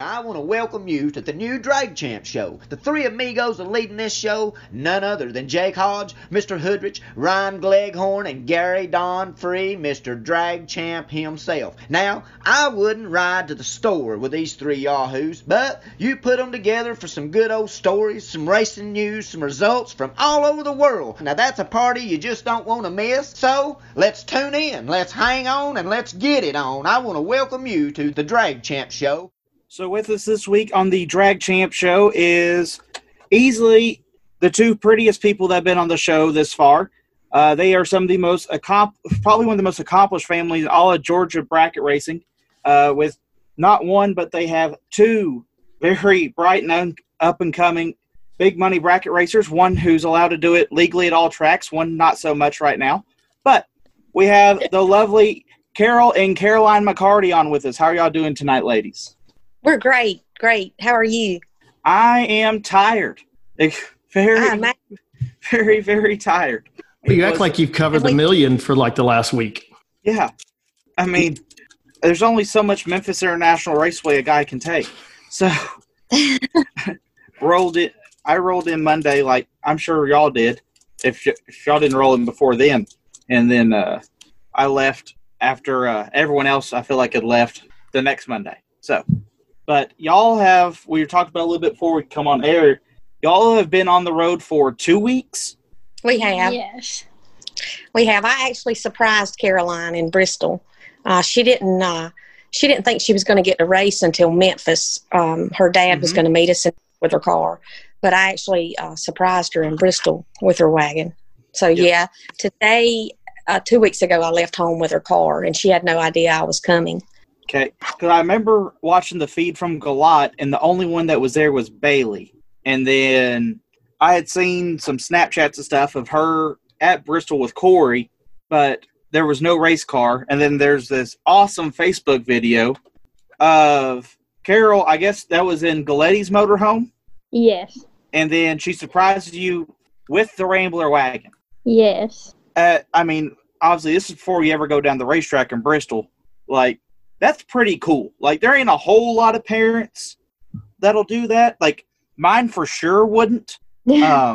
I want to welcome you to the new Drag Champ Show. The three amigos are leading this show, none other than Jake Hodge, Mr. Hoodrich, Ryan Gleghorn, and Gary Don Free, Mr. Drag Champ himself. Now, I wouldn't ride to the store with these three yahoos, but you put them together for some good old stories, some racing news, some results from all over the world. Now, that's a party you just don't want to miss. So, let's tune in, let's hang on, and let's get it on. I want to welcome you to the Drag Champ Show. So with us this week on the Drag Champ Show is easily the two prettiest people that have been on the show this far. They are some of the probably one of the most accomplished families in all of Georgia bracket racing, with not one, but they have two very bright and up-and-coming big money bracket racers, one who's allowed to do it legally at all tracks, one not so much right now. But we have the lovely Carol and Caroline McCarty on with us. How are y'all doing tonight, ladies? We're great. How are you? I am tired. Very, very tired. Well, you act like you've covered the million for like the last week. Yeah. I mean, there's only so much Memphis International Raceway a guy can take. So I rolled in Monday like I'm sure y'all did. If y'all didn't roll in before then. And then I left after everyone else I feel like had left the next Monday. So but y'all have, we talked about a little bit before we come on air, y'all have been on the road for 2 weeks? We have. Yes. We have. I actually surprised Caroline in Bristol. She didn't think she was going to get to race until Memphis. Her dad was going to meet us with her car. But I actually surprised her in Bristol with her wagon. So, yeah, today, 2 weeks ago, I left home with her car, and she had no idea I was coming. Okay, because I remember watching the feed from Galat, and the only one that was there was Bailey. And then I had seen some Snapchats and stuff of her at Bristol with Corey, but there was no race car. And then there's this awesome Facebook video of Carol, I guess that was in Galetti's motorhome? Yes. And then she surprised you with the Rambler wagon. Yes. I mean, obviously, this is before you ever go down the racetrack in Bristol. Like, that's pretty cool. Like, there ain't a whole lot of parents that'll do that. Like, mine for sure wouldn't. I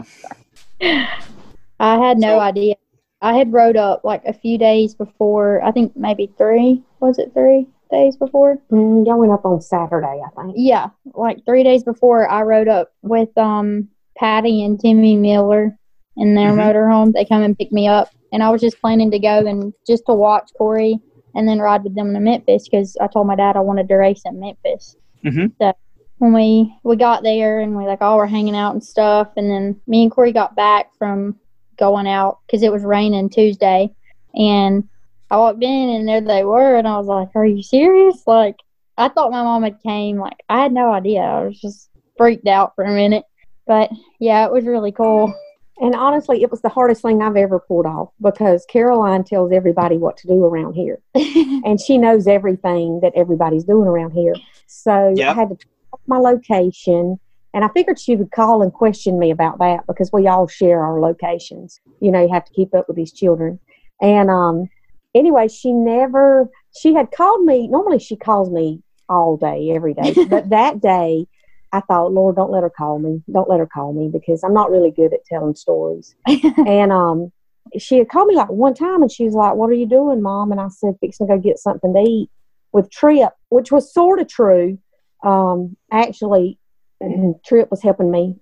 had no idea. I had rode up like a few days before. I think maybe 3. Was it 3 days before? Y'all went up on Saturday, I think. Yeah, like 3 days before I rode up with Patty and Timmy Miller in their motorhome. They come and pick me up. And I was just planning to go and just to watch Corey and then ride with them to Memphis because I told my dad I wanted to race in Memphis. So when we got there and we all were hanging out and stuff, and then me and Corey got back from going out because it was raining Tuesday, and I walked in and there they were, and I was like, "Are you serious?" Like, I thought my mom had came. Like, I had no idea. I was just freaked out for a minute, but yeah, it was really cool. And honestly, it was the hardest thing I've ever pulled off because Caroline tells everybody what to do around here. And she knows everything that everybody's doing around here. So I had to talk my location. And I figured she would call and question me about that because we all share our locations. You know, you have to keep up with these children. And anyway, she had called me. Normally she calls me all day, every day. But that day, I thought, Lord, don't let her call me. Don't let her call me because I'm not really good at telling stories. And she had called me like one time and she was like, "What are you doing, Mom?" And I said, "Fixing to go get something to eat with Trip," which was sort of true. Actually, Trip was helping me.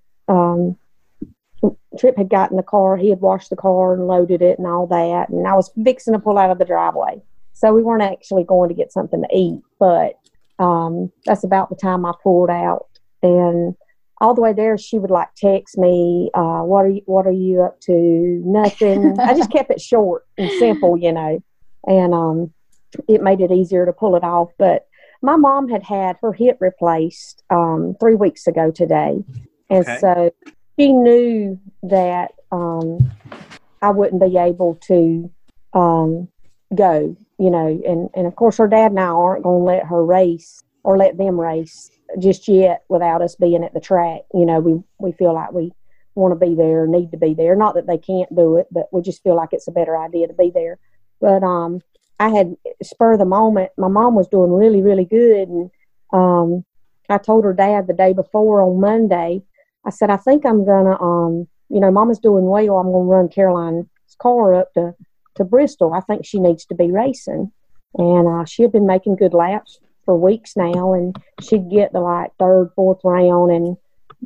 Trip had gotten the car. He had washed the car and loaded it and all that. And I was fixing to pull out of the driveway. So we weren't actually going to get something to eat. But that's about the time I pulled out. And all the way there, she would text me, what are you up to? Nothing. I just kept it short and simple, you know, and it made it easier to pull it off. But my mom had her hip replaced 3 weeks ago today. And so she knew that I wouldn't be able to go, you know, and of course her dad and I aren't going to let her race or let them race just yet without us being at the track. You know, we feel like we want to be there, need to be there. Not that they can't do it, but we just feel like it's a better idea to be there. But I had spur of the moment. My mom was doing really, really good, and I told her dad the day before on Monday, I said, I think I'm going to, Mama's doing well. I'm going to run Caroline's car up to Bristol. I think she needs to be racing. And she had been making good laps for weeks now, and she'd get the like third, fourth round and,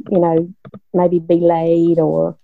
maybe be late or,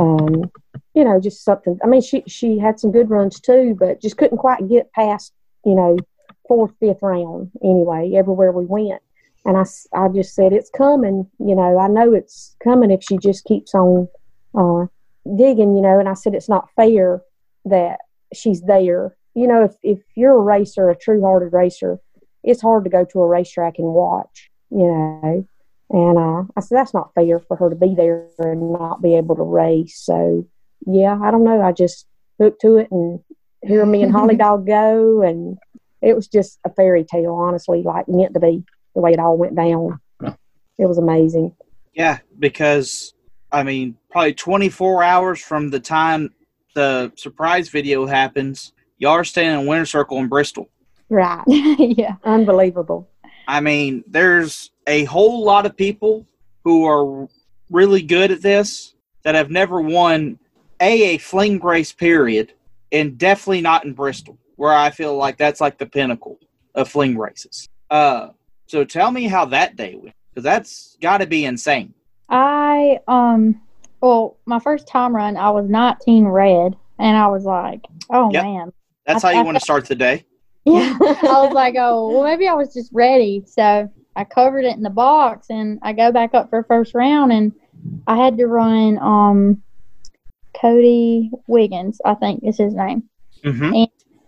just something. I mean, she had some good runs too, but just couldn't quite get past, fourth, fifth round anyway, everywhere we went. And I just said, it's coming, I know it's coming if she just keeps on digging, and I said, it's not fair that she's there. If you're a racer, a true-hearted racer, it's hard to go to a racetrack and watch, And I said, that's not fair for her to be there and not be able to race. So, yeah, I don't know. I just hooked to it and hear me and Holly Dog go, and it was just a fairy tale, honestly, like meant to be. The way it all went down. It was amazing. Yeah, because, probably 24 hours from the time the surprise video happens, y'all are standing in winner's circle in Bristol. Right. Yeah. Unbelievable. There's a whole lot of people who are really good at this that have never won a fling race period, and definitely not in Bristol, where I feel like that's like the pinnacle of fling races. So tell me how that day went, because that's got to be insane. My first time run, I was 19 red, and I was like, man. That's how you want to start the day? Yeah. I was like, maybe I was just ready. So I covered it in the box, and I go back up for first round, and I had to run Cody Wiggins, I think is his name. Mm-hmm. And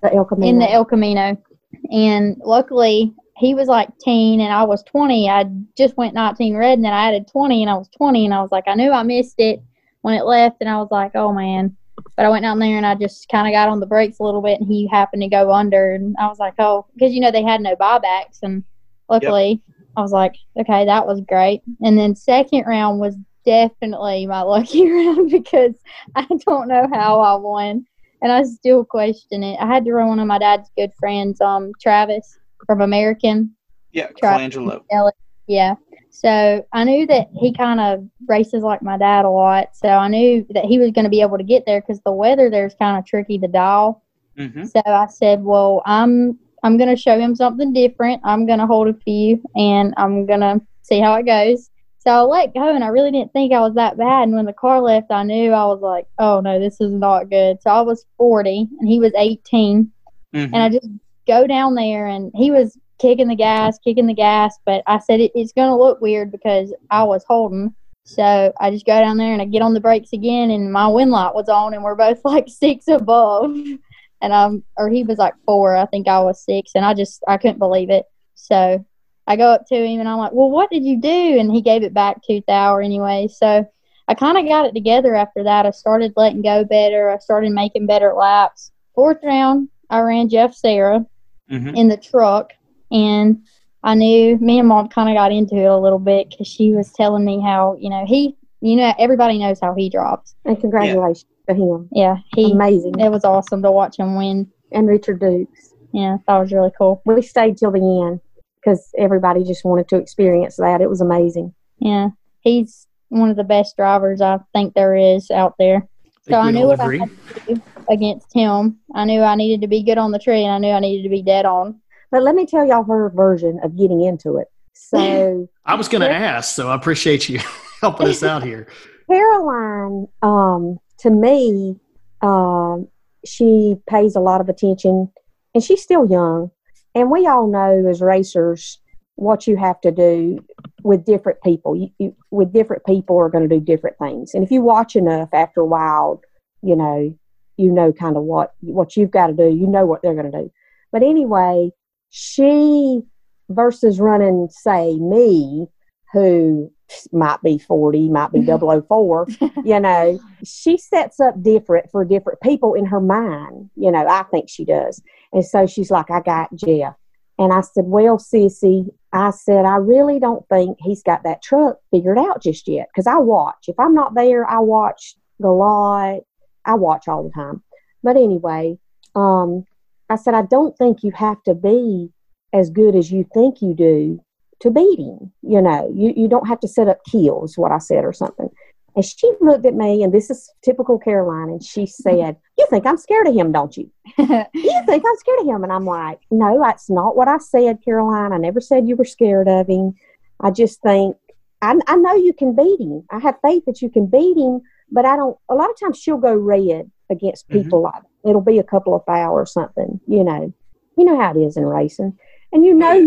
in the El Camino. And luckily, he was like 10 and I was 20. I just went 19 red, and then I added 20 and I was 20, and I was like, I knew I missed it when it left, and I was like, oh man. But I went down there and I just kind of got on the brakes a little bit, and he happened to go under, and I was like, because they had no buybacks, and luckily I was like, okay, that was great. And then second round was definitely my lucky round because I don't know how I won, and I still question it. I had to run one of my dad's good friends, Travis from American. Yeah, Colangelo. Yeah. So I knew that he kind of races like my dad a lot. So I knew that he was going to be able to get there because the weather there is kind of tricky to dial. Mm-hmm. So I said, well, I'm going to show him something different. I'm going to hold a few, and I'm going to see how it goes. So I let go, and I really didn't think I was that bad. And when the car left, I knew I was like, oh, no, this is not good. So I was 40, and he was 18. Mm-hmm. And I just go down there, and he was kicking the gas, but I said it's going to look weird because I was holding. So I just go down there and I get on the brakes again, and my wind light was on, and we're both like 6 above. And he was like 4, I think I was 6, and I couldn't believe it. So I go up to him and I'm like, well, what did you do? And he gave it back 2th hour anyway. So I kind of got it together after that. I started letting go better. I started making better laps. 4th round, I ran Jeff Sarah in the truck. And I knew me and Mom kind of got into it a little bit because she was telling me how, everybody knows how he drops. And congratulations to him. Yeah. Amazing. It was awesome to watch him win. And Richard Dukes. Yeah, that was really cool. We stayed till the end because everybody just wanted to experience that. It was amazing. Yeah. He's one of the best drivers I think there is out there. So I knew what I had to do against him. I knew I needed to be good on the tree, and I knew I needed to be dead on. But let me tell y'all her version of getting into it. So I was going to ask, so I appreciate you helping us out here. Caroline, to me, she pays a lot of attention, and she's still young. And we all know as racers what you have to do with different people. With different people are going to do different things. And if you watch enough, after a while, you know kind of what you've got to do. You know what they're going to do. But anyway, she versus running, say, me, who might be 40, might be 004, she sets up different for different people in her mind. I think she does. And so she's like, I got Jeff. And I said, well, Sissy, I really don't think he's got that truck figured out just yet. Because I watch. If I'm not there, I watch a lot. I watch all the time. But anyway, I said, I don't think you have to be as good as you think you do to beating. You know, you don't have to set up kills, what I said or something. And she looked at me, and this is typical Caroline, and she said, you think I'm scared of him, don't you? You think I'm scared of him? And I'm like, no, that's not what I said, Caroline. I never said you were scared of him. I just think, I know you can beat him. I have faith that you can beat him, but I don't, a lot of times she'll go red against people like, it'll be a couple of foul or something, you know how it is in racing. And you know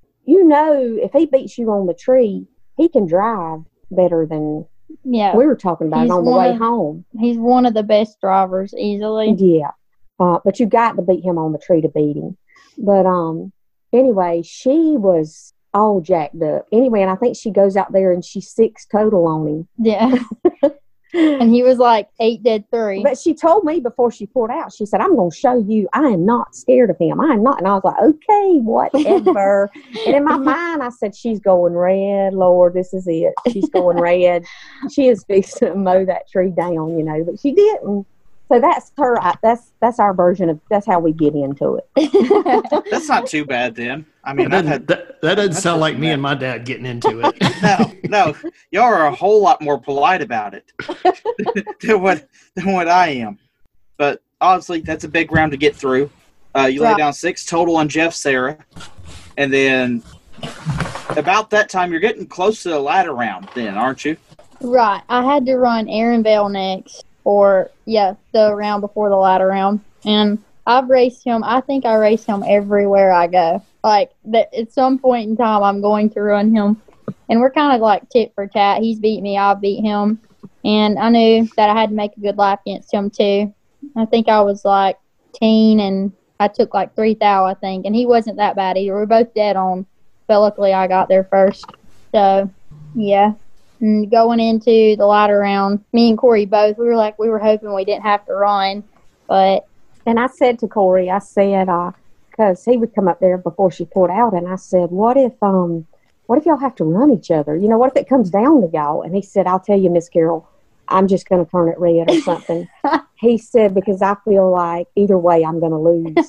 if he beats you on the tree, he can drive better than we were talking about on the way home. He's one of the best drivers easily. Yeah. But you got to beat him on the tree to beat him. But anyway, she was all jacked up. Anyway, and I think she goes out there and she's 6 total on him. Yeah. And he was like 8 dead 3. But she told me before she pulled out, she said, I'm going to show you I am not scared of him. I am not. And I was like, okay, whatever. And in my mind, I said, she's going red. Lord, this is it. She's going red. She is fixing to mow that tree down, but she didn't. So that's her. That's our version of, that's how we get into it. That's not too bad then. I mean, that doesn't sound like me and my dad getting into it. No, y'all are a whole lot more polite about it than what I am. But obviously, that's a big round to get through. You lay down 6 total on Jeff, Sarah, and then about that time, you're getting close to the ladder round. Then, aren't you? Right. I had to run Aaron Bell next. Or, the round before the ladder round. And I've raced him. I think I race him everywhere I go. Like, at some point in time, I'm going to run him. And we're kind of like tit for tat. He's beat me. I've beat him. And I knew that I had to make a good lap against him, too. I think I was like 10, and I took like 3 thou, I think. And he wasn't that bad either. We were both dead on. But luckily, I got there first. So, yeah. And going into the ladder round, me and Corey both, we were hoping we didn't have to run. And I said to Corey, because he would come up there before she pulled out, and I said, what if y'all have to run each other? What if it comes down to y'all? And he said, I'll tell you, Miss Carol, I'm just going to turn it red or something. He said, because I feel like either way I'm going to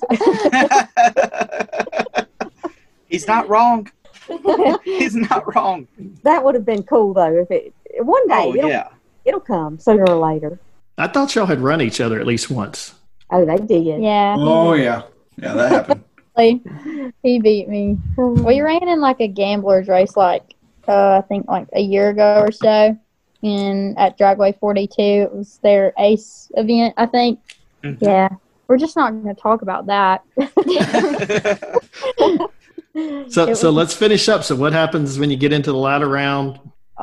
lose. He's not wrong. He's not wrong. That would have been cool though. If one day it'll come sooner or later. I thought y'all had run each other at least once. Oh, they did. Yeah. Oh yeah, that happened. He beat me. We ran in like a gambler's race, I think like a year ago or so, at Dragway 42. It was their Ace event, I think. Mm-hmm. Yeah, we're just not going to talk about that. So let's finish up. So what happens when you get into the ladder round?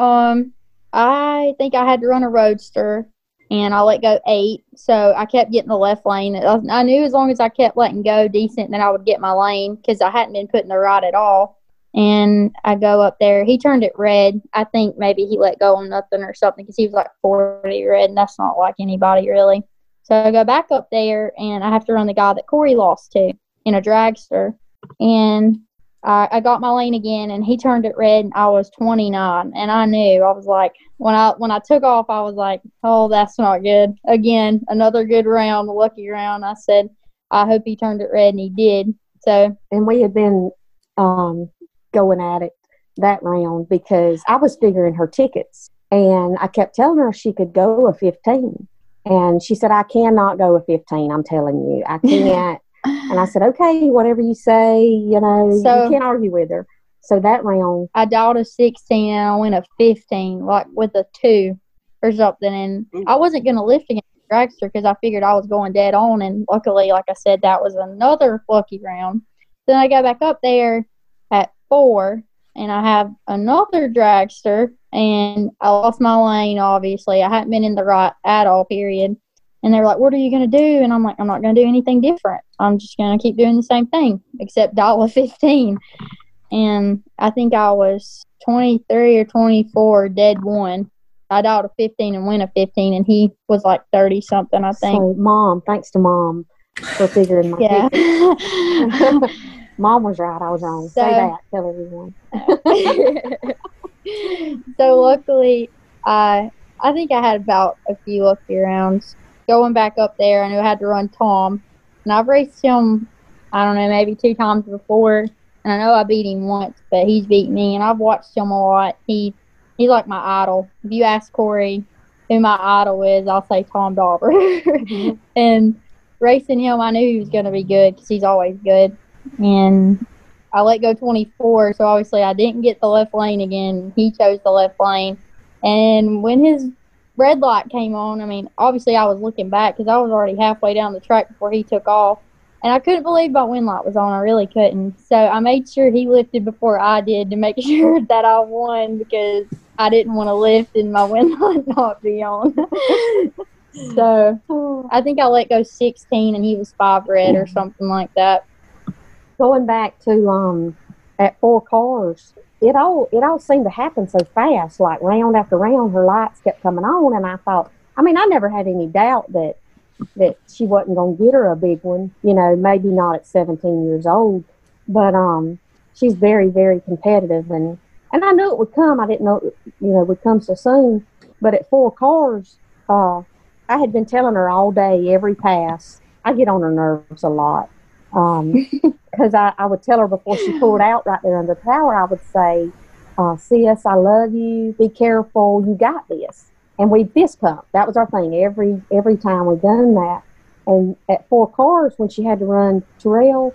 I think I had to run a roadster, and I let go 8. So I kept getting the left lane. I knew as long as I kept letting go decent, then I would get my lane because I hadn't been putting the right at all. And I go up there. He turned it red. I think maybe he let go on nothing or something because he was like 40 red, and that's not like anybody really. So I go back up there, and I have to run the guy that Corey lost to in a dragster. And I got my lane again, and he turned it red, and I was 29. And I knew, I was like, when I took off, I was like, oh, that's not good. Again, another good round, a lucky round. I said, I hope he turned it red, and he did. So, and we had been going at it that round because I was figuring her tickets, and I kept telling her she could go a 15. And she said, I cannot go a 15. I'm telling you, I can't. And I said, okay, whatever you say, you can't argue with her. So that round, I dialed a 16 and I went a 15, like with a 2 or something. And I wasn't going to lift against the dragster because I figured I was going dead on. And luckily, like I said, that was another lucky round. Then I go back up there at 4, and I have another dragster, and I lost my lane, obviously. I hadn't been in the right at all, period. And they were like, what are you going to do? And I'm like, I'm not going to do anything different. I'm just going to keep doing the same thing, except dial a 15. And I think I was 23 or 24, dead 1. I dialed a 15 and went a 15, and he was like 30-something, I think. So, thanks to Mom for figuring my ticket. Mom was right. I was wrong. Say that. Tell everyone. So, luckily, I think I had about a few lucky rounds. Going back up there, I knew I had to run Tom. And I've raced him, I don't know, maybe 2 times before. And I know I beat him once, but he's beat me, and I've watched him a lot. He's like my idol. If you ask Corey who my idol is, I'll say Tom Dauber. And racing him, I knew he was going to be good because he's always good. And I let go 24, so obviously I didn't get the left lane again. He chose the left lane. And when his red light came on, I mean, obviously I was looking back because I was already halfway down the track before he took off. And I couldn't believe my wind light was on. I really couldn't. So I made sure he lifted before I did to make sure that I won because I didn't want to lift and my wind light not be on. So I think I let go 16 and he was 5 red or something like that. Going back to at 4 cars, it all seemed to happen so fast. Like round after round, her lights kept coming on, and I thought, I mean, I never had any doubt that she wasn't going to get her a big one, you know, maybe not at 17 years old, but she's very, very competitive, and I knew it would come. I didn't know, it would come so soon, but at 4 cars, I had been telling her all day, every pass, I get on her nerves a lot, because I would tell her before she pulled out right there under the tower, I would say, sis, I love you, be careful, you got this. And we fist pump. That was our thing every time we done that. And at 4 cars, when she had to run Terrell,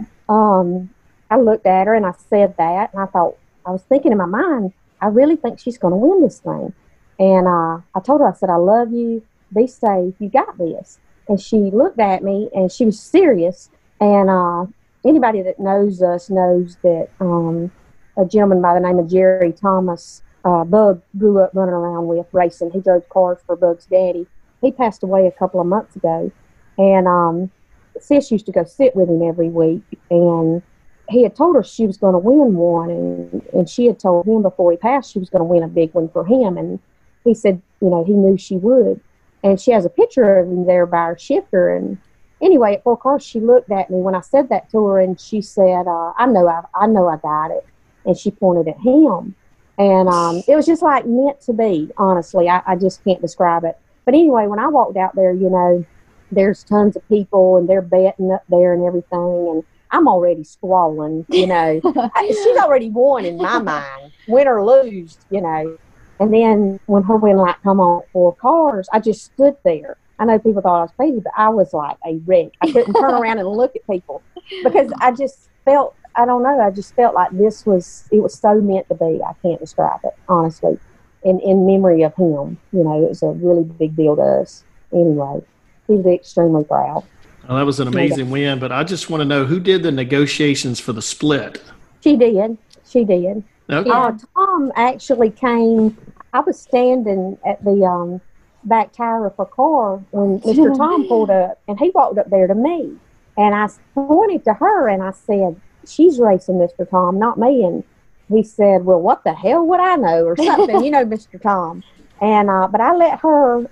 I looked at her and I said that, and I thought, I was thinking in my mind, I really think she's going to win this thing. And I told her, I said, I love you, be safe, you got this. And she looked at me and she was serious. And anybody that knows us knows that a gentleman by the name of Jerry Thomas, Bug grew up running around with racing. He drove cars for Bug's daddy. He passed away a couple of months ago, and Sis used to go sit with him every week, and he had told her she was going to win one, and she had told him before he passed she was going to win a big one for him, and he said, he knew she would, and she has a picture of him there by her shifter. And anyway, at 4 cars, she looked at me when I said that to her, and she said, I know I got it, and she pointed at him. And it was just like meant to be, honestly. I just can't describe it. But anyway, when I walked out there, there's tons of people and they're betting up there and everything. And I'm already squalling, she's already won in my mind, win or lose, And then when her win light come on at 4 cars, I just stood there. I know people thought I was crazy, but I was like a wreck. I couldn't turn around and look at people because I just felt, I don't know, I just felt like it was so meant to be. I can't describe it, honestly. In memory of him, it was a really big deal to us. Anyway, he was extremely proud. Well, that was an amazing win, but I just want to know who did the negotiations for the split? She did. Okay. Tom actually came. I was standing at the back tire of a car when Mr. Tom pulled up, and he walked up there to me. And I pointed to her, and I said, she's racing Mr. Tom, not me. And he said, well, what the hell would I know, or something, Mr. Tom. And but I let her,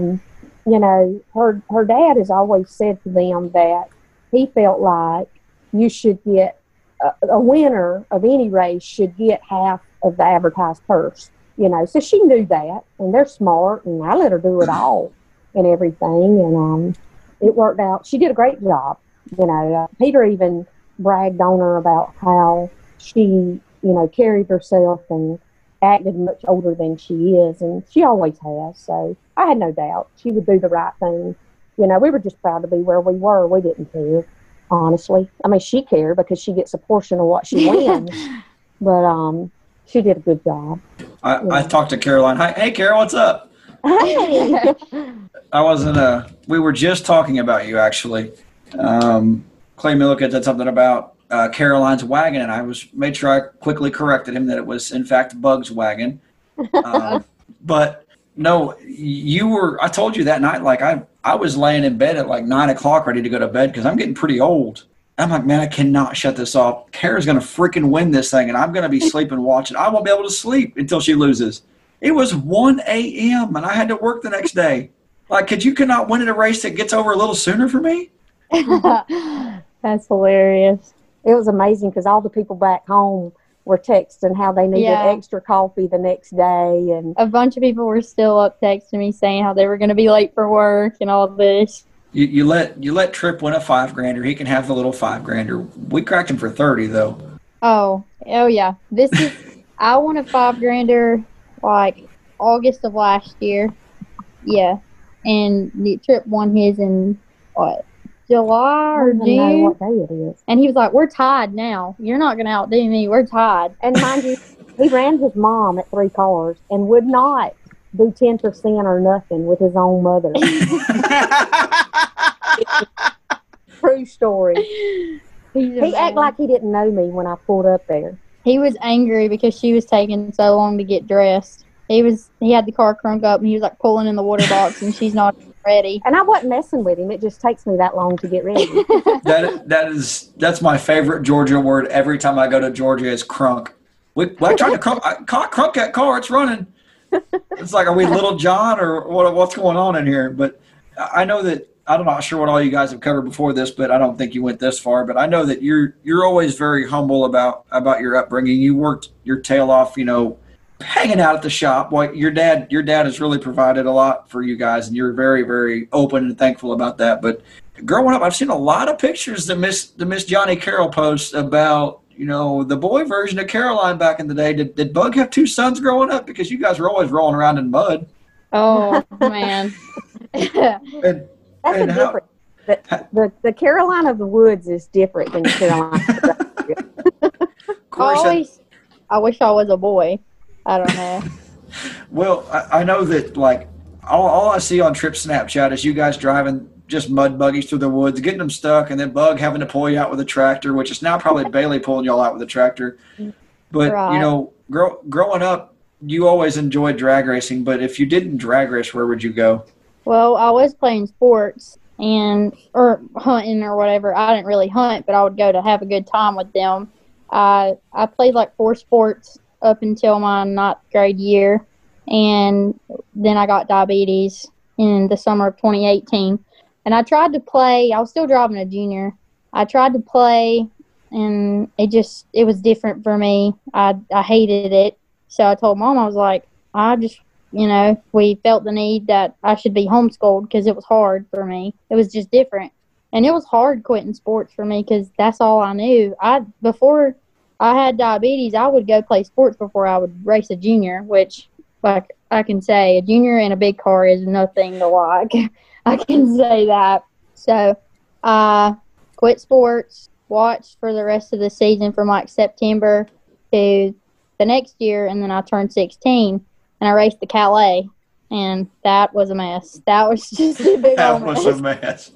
her dad has always said to them that he felt like you should get, a winner of any race should get half of the advertised purse, So she knew that, and they're smart, and I let her do it all and everything. And it worked out. She did a great job. Peter even bragged on her about how she, carried herself and acted much older than she is, and she always has. So I had no doubt she would do the right thing. We were just proud to be where we were. We didn't care, honestly. I mean, she cared because she gets a portion of what she wins, but she did a good job. I talked to Caroline. Hey, Carol, what's up? Hey. We were just talking about you, actually. Clay Milliken said something about Caroline's wagon, and I made sure I quickly corrected him that it was, in fact, Bug's wagon. But no, I told you that night, like I was laying in bed at like 9 o'clock ready to go to bed because I'm getting pretty old. I'm like, man, I cannot shut this off. Kara's going to freaking win this thing, and I'm going to be sleeping watching. I won't be able to sleep until she loses. It was 1 a.m., and I had to work the next day. Like, you cannot win at a race that gets over a little sooner for me? That's hilarious. It was amazing because all the people back home were texting how they needed extra coffee the next day. And a bunch of people were still up texting me saying how they were going to be late for work and all this. You let Tripp win a $5,000. He can have the little $5,000. We cracked him for 30 though. Oh yeah. This is I won a $5,000 like August of last year. Yeah, and the Trip won his in what July or I don't even know June. what day it is. And he was like, "We're tied now. You're not gonna outdo me. We're tied." And mind you, he ran his mom at 3 cars and would not do 10% or nothing with his own mother. True story. He acted like he didn't know me when I pulled up there. He was angry because she was taking so long to get dressed. He had the car crunk up and he was like pulling in the water box and she's not ready. And I wasn't messing with him. It just takes me that long to get ready. That's my favorite Georgia word. Every time I go to Georgia, is crunk. I tried to crunk that car. It's running. It's like, are we Little John or what's going on in here? But I know that I'm not sure what all you guys have covered before this, but I don't think you went this far. But I know that you're always very humble about your upbringing. You worked your tail off, hanging out at the shop. Well, your dad has really provided a lot for you guys, and you're very, very open and thankful about that. But growing up, I've seen a lot of pictures that Miss Johnny Carroll posts about the boy version of Caroline back in the day. Did Bug have 2 sons growing up? Because you guys were always rolling around in mud. Oh man. That's a different. The Caroline of the Woods is different than Caroline. I wish I was a boy. I don't know. Well, I know that like all I see on Trip Snapchat is you guys driving just mud buggies through the woods, getting them stuck, and then Bug having to pull you out with a tractor, which is now probably Bailey pulling y'all out with a tractor. But Right. Growing up, you always enjoyed drag racing. But if you didn't drag race, where would you go? Well, I was playing sports or hunting or whatever. I didn't really hunt, but I would go to have a good time with them. I played like 4 sports up until my 9th grade year, and then I got diabetes in the summer of 2018. And I tried to play. I was still driving a junior. I tried to play, and it was different for me. I hated it. So I told Mom, I was like, we felt the need that I should be homeschooled because it was hard for me. It was just different. And it was hard quitting sports for me because that's all I knew. Before I had diabetes, I would go play sports before I would race a junior, which, like I can say, a junior in a big car is nothing to like. I can say that. So I quit sports, watched for the rest of the season from like September to the next year, and then I turned 16, and I raced the Calais, and that was a mess. That was just a big old mess. That was a mess.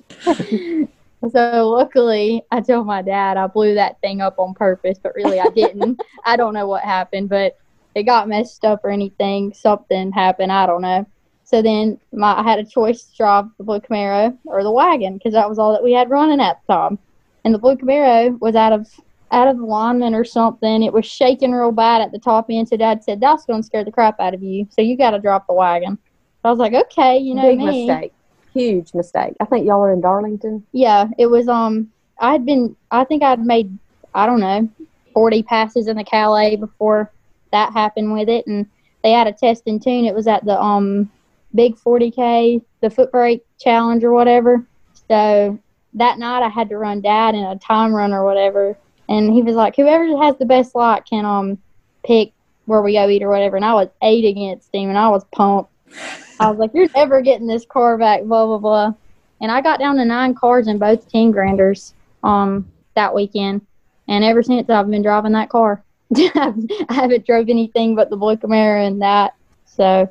So luckily, I told my dad I blew that thing up on purpose, but really I didn't. I don't know what happened, but it got messed up or anything. Something happened. I don't know. So then I had a choice to drive the Blue Camaro or the wagon because that was all that we had running at the time. And the Blue Camaro was out of alignment or something. It was shaking real bad at the top end. So Dad said, "That's going to scare the crap out of you. So you got to drop the wagon." So I was like, "Okay, Big me." mistake. Huge mistake. I think y'all were in Darlington. Yeah, it was. I think I'd made, I don't know, 40 passes in the Calais before that happened with it, and they had a test and tune. It was at the big 40K, the foot brake challenge or whatever. So that night I had to run Dad in a time run or whatever, and he was like, "Whoever has the best lot can pick where we go eat or whatever." And I was 8 against him, and I was pumped. I was like, "You're never getting this car back, blah, blah, blah." And I got down to 9 cars in both 10-granders that weekend. And ever since, I've been driving that car. I haven't drove anything but the Blue Camaro and that. So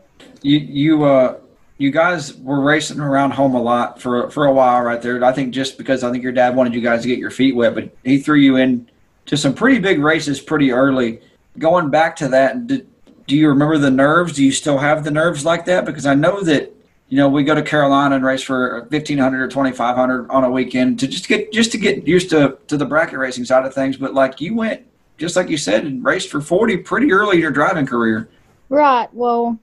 you guys were racing around home a lot for a while right there. I think just because I think your dad wanted you guys to get your feet wet, but he threw you in to some pretty big races pretty early. Going back to that, do you remember the nerves? Do you still have the nerves like that? Because I know that, we go to Carolina and race for 1,500 or 2,500 on a weekend to just to get used to the bracket racing side of things. But like you went, just like you said, and raced for 40 pretty early in your driving career. Right. Well,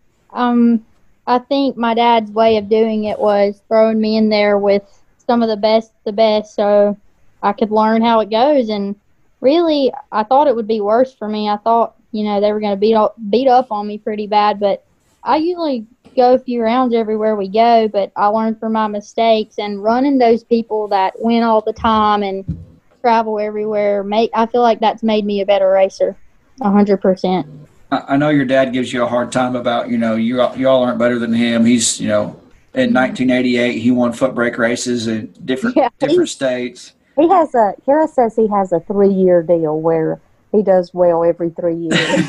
I think my dad's way of doing it was throwing me in there with some of the best, so I could learn how it goes. And really, I thought it would be worse for me. I thought, they were going to beat up on me pretty bad, but I usually go a few rounds everywhere we go, but I learned from my mistakes, and running those people that win all the time and travel everywhere. I feel like that's made me a better racer, 100%. I know your dad gives you a hard time about, you all aren't better than him. He's, in 1988, he won foot brake races in different states. He has Kara says he has a 3-year deal where he does well every 3 years.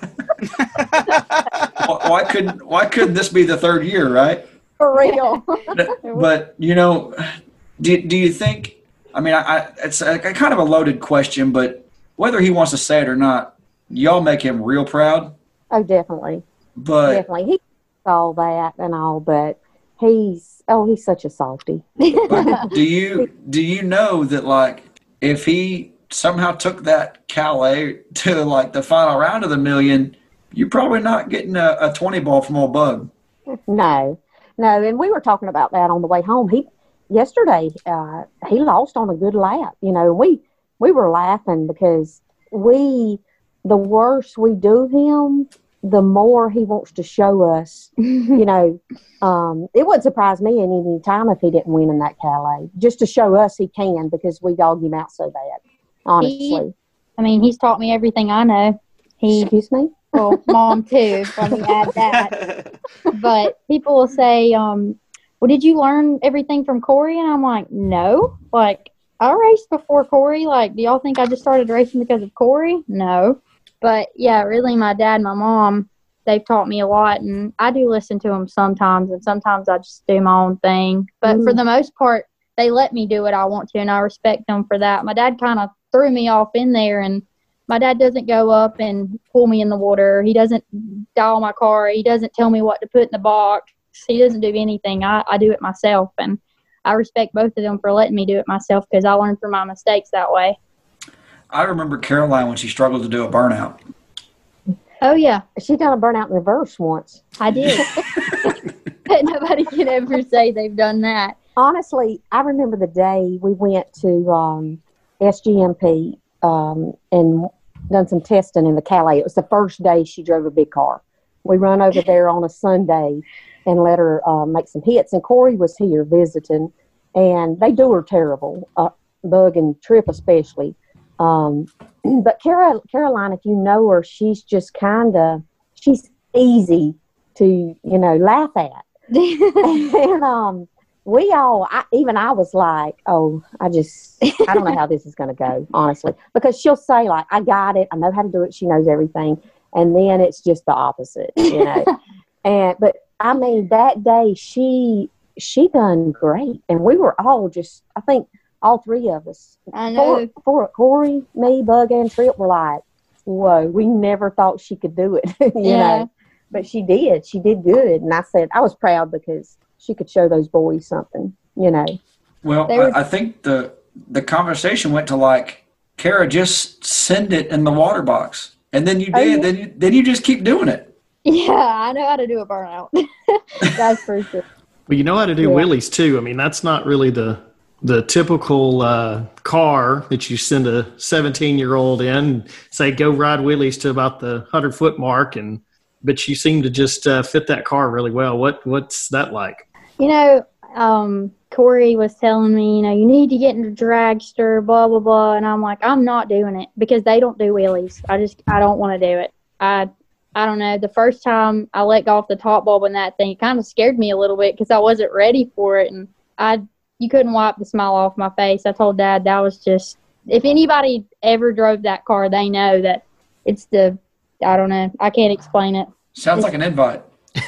Why couldn't this be the 3rd year, right? For real. But, do you think, it's a kind of a loaded question, but whether he wants to say it or not, y'all make him real proud. Oh, definitely. But definitely. He all that and all, but he's such a softie. But do you know that, like, if he somehow took that Calais to, like, the final round of the million, you're probably not getting a 20 ball from old Bug. No, and we were talking about that on the way home. Yesterday, he lost on a good lap. We were laughing because the worse we do him, the more he wants to show us. It wouldn't surprise me at any time if he didn't win in that Calais, just to show us he can, because we dog him out so bad, honestly. He's taught me everything I know. Excuse me? Well, Mom too, let me add that. But people will say, well, did you learn everything from Corey? And I'm like, no. Like, I raced before Corey. Like, do y'all think I just started racing because of Corey? No. But, yeah, really, my dad and my mom, they've taught me a lot. And I do listen to them sometimes, and sometimes I just do my own thing. But for the most part, they let me do what I want to, and I respect them for that. My dad kind of threw me off in there, and my dad doesn't go up and pull me in the water. He doesn't dial my car. He doesn't tell me what to put in the box. He doesn't do anything. I do it myself, and I respect both of them for letting me do it myself because I learned from my mistakes that way. I remember Caroline when she struggled to do a burnout. Oh, yeah. She done a burnout in reverse once. I did. But nobody can ever say they've done that. Honestly, I remember the day we went to SGMP and done some testing in the Calais. It was the first day she drove a big car. We run over there on a Sunday and let her make some hits. And Corey was here visiting, and they do her terrible, Bug and Trip especially. But Caroline, if you know her, she's just she's easy to, laugh at. And I was like, oh, I don't know how this is going to go, honestly. Because she'll say, like, I got it. I know how to do it. She knows everything. And then it's just the opposite, But, that day she done great. And we were all just, I think, all three of us. I know. For Corey, me, Bug, and Trip were like, whoa, we never thought she could do it, you know. But she did. She did good. And I said, I was proud because she could show those boys something, Well, I think the conversation went to, like, Kara, just send it in the water box. And then you did. Yeah. Then you just keep doing it. Yeah, I know how to do a burnout. That's for sure. Well, you know how to do wheelies, too. That's not really the typical car that you send a 17-year-old in, say, go ride wheelies to about the 100-foot mark, but you seem to just fit that car really well. What's that like? Corey was telling me, you need to get into dragster, blah, blah, blah. And I'm like, I'm not doing it because they don't do wheelies. I don't want to do it. I don't know. The first time I let go off the top bulb in that thing, it kind of scared me a little bit because I wasn't ready for it. And you couldn't wipe the smile off my face. I told Dad that was just, if anybody ever drove that car, they know that it's I don't know. I can't explain it. Sounds like an invite.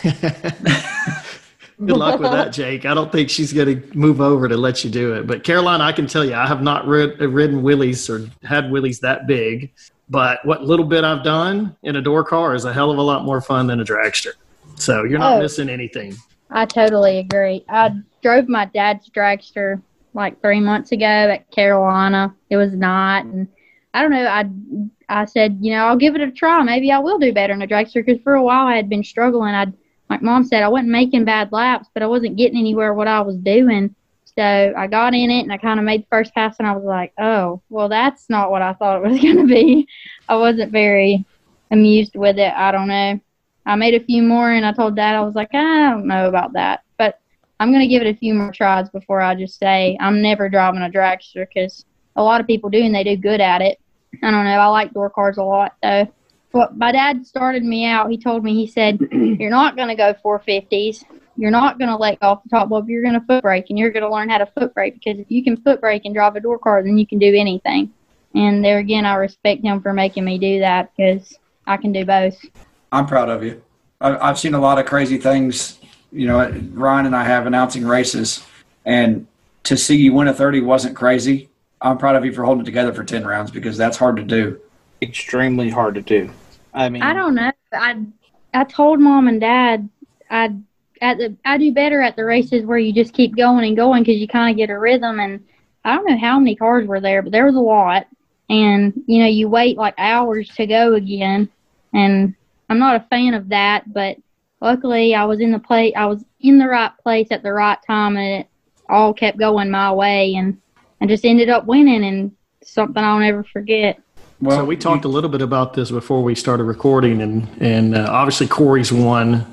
Good luck with that, Jake. I don't think she's going to move over to let you do it. But Caroline, I can tell you, I have not ridden wheelies or had wheelies that big. But what little bit I've done in a door car is a hell of a lot more fun than a dragster. So you're not missing anything. I totally agree. I drove my dad's dragster like 3 months ago at Carolina. It was not. And I don't know. I said, I'll give it a try. Maybe I will do better in a dragster because for a while I had been struggling. Like Mom said, I wasn't making bad laps, but I wasn't getting anywhere what I was doing. So I got in it, and I kind of made the first pass, and I was like, oh, well, that's not what I thought it was going to be. I wasn't very amused with it. I don't know. I made a few more, and I told Dad, I was like, I don't know about that. But I'm going to give it a few more tries before I just say I'm never driving a dragster because a lot of people do, and they do good at it. I don't know. I like door cars a lot, though. But my dad started me out. He told me, he said, you're not going to go 450s. You're not going to let go off the top rope. You're going to foot brake, and you're going to learn how to foot brake, because if you can foot brake and drive a door car, then you can do anything. And there again, I respect him for making me do that, because I can do both. I'm proud of you. I've seen a lot of crazy things. You know, Ryan and I have announcing races, and to see you win a 30 wasn't crazy. I'm proud of you for holding it together for 10 rounds, because that's hard to do. Extremely hard to do. I mean, I don't know. I told Mom and Dad I do better at the races where you just keep going and going, because you kind of get a rhythm. And I don't know how many cars were there, but there was a lot. And, you know, you wait like hours to go again. And I'm not a fan of that, but luckily I was in the right place at the right time, and it all kept going my way, and I just ended up winning, and something I'll never forget. Well, so we talked a little bit about this before we started recording, and obviously Corey's won.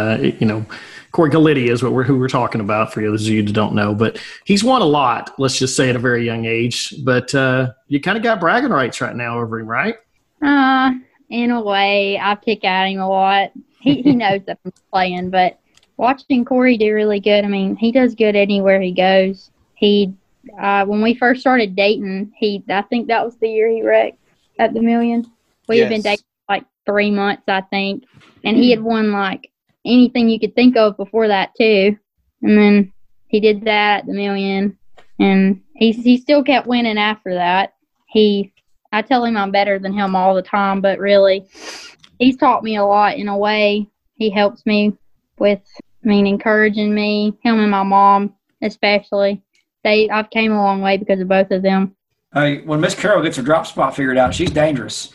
Corey Galitti is who we're talking about, for those of you that don't know. But he's won a lot, let's just say, at a very young age. But you kind of got bragging rights right now over him, right? In a way, I pick at him a lot. He knows that I'm playing, but watching Corey do really good. I mean, he does good anywhere he goes. When we first started dating, I think that was the year he wrecked at the Million. We had been dating like 3 months, I think, and he had won like anything you could think of before that too. And then he did that at the Million, and he still kept winning after that. I tell him I'm better than him all the time, but really, he's taught me a lot in a way. He helps me with, encouraging me, him and my mom especially. I've came a long way because of both of them. When Miss Carroll gets her drop spot figured out, she's dangerous.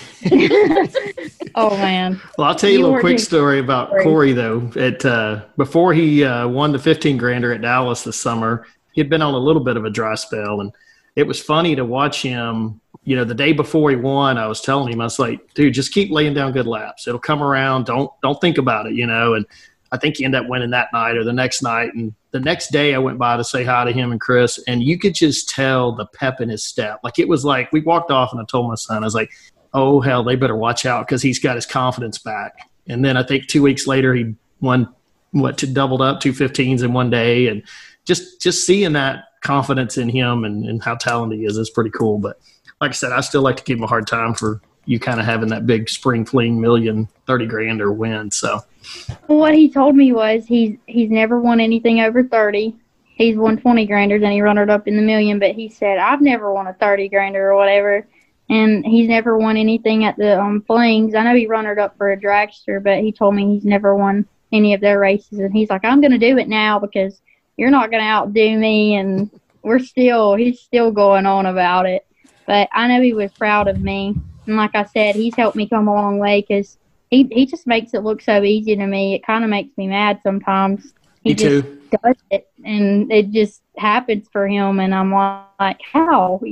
Oh, man. Well, I'll tell you a little quick story about Corey, though. Before he won the 15-grander at Dallas this summer, he had been on a little bit of a dry spell, and it was funny to watch him. You know, the day before he won, I was telling him, I was like, dude, just keep laying down good laps. It'll come around. Don't think about it, and I think he ended up winning that night or the next night. And the next day I went by to say hi to him and Chris, and you could just tell the pep in his step. Like, it was like we walked off, and I told my son, I was like, oh, hell, they better watch out, because he's got his confidence back. And then I think 2 weeks later he won, doubled up 2 15s in one day. And just seeing that confidence in him and how talented he is pretty cool. But like I said, I still like to give him a hard time for you kind of having that big spring fling Million 30-grander win. So what he told me was he's never won anything over 30. He's won 20-granders, and he runnered up in the Million. But he said, I've never won a 30-grander or whatever. And he's never won anything at the Flings. I know he runnered up for a dragster, but he told me he's never won any of their races. And he's like, I'm going to do it now, because you're not going to outdo me. And he's still going on about it. But I know he was proud of me. And like I said, he's helped me come a long way, because he just makes it look so easy to me. It kind of makes me mad sometimes. He just does it, and it just happens for him. And I'm like, how?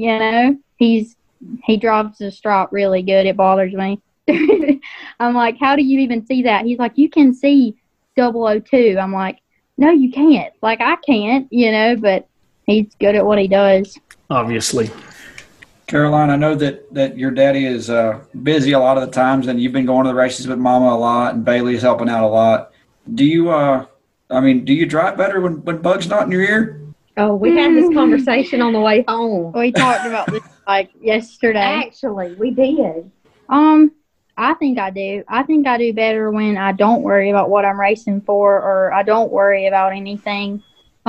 He drives the strop really good. It bothers me. I'm like, how do you even see that? He's like, you can see 002. I'm like, no, you can't. Like, I can't, but he's good at what he does. Obviously. Caroline, I know that your daddy is busy a lot of the times, and you've been going to the races with Mama a lot, and Bailey's helping out a lot. Do you drive better when Bug's not in your ear? Oh, we had this conversation on the way home. We talked about this like yesterday. Actually, we did. I think I do. I think I do better when I don't worry about what I'm racing for, or I don't worry about anything.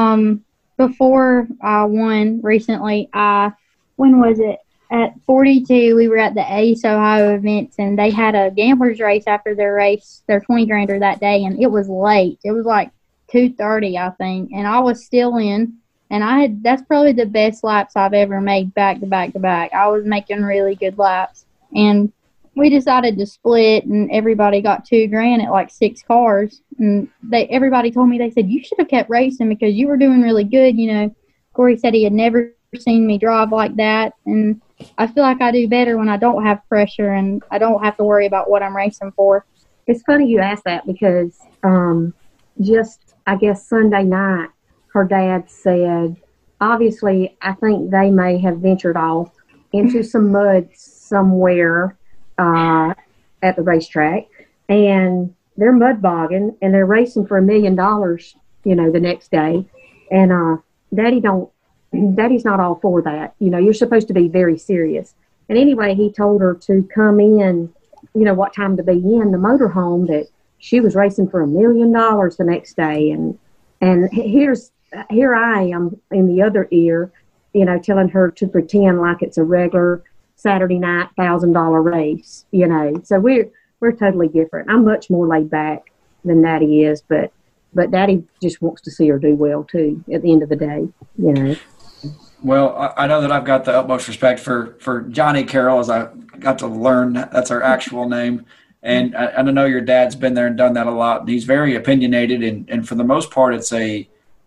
Before I won recently, when was it? At 42, we were at the Ace Ohio events, and they had a gambler's race after their 20-grander that day, and it was late. It was like 2:30, I think, and I was still in. And that's probably the best laps I've ever made back to back to back. I was making really good laps. And we decided to split, and everybody got $2,000 at like 6 cars. And everybody told me, they said, you should have kept racing because you were doing really good. Corey said he had never seen me drive like that. And I feel like I do better when I don't have pressure and I don't have to worry about what I'm racing for. It's funny you ask that, because I guess Sunday night, her dad said, obviously, I think they may have ventured off into some mud somewhere at the racetrack, and they're mud bogging, and they're racing for $1 million, the next day. And Daddy's not all for that. You're supposed to be very serious. And anyway, he told her to come in, what time to be in the motorhome, that she was racing for $1 million the next day. And here I am in the other ear, telling her to pretend like it's a regular Saturday night $1,000 race, So we're totally different. I'm much more laid back than Daddy is, but Daddy just wants to see her do well too. At the end of the day, Well, I know that I've got the utmost respect for Johnny Carroll, as I got to learn that's her actual name. And I know your dad's been there and done that a lot. And he's very opinionated, and for the most part, it's think?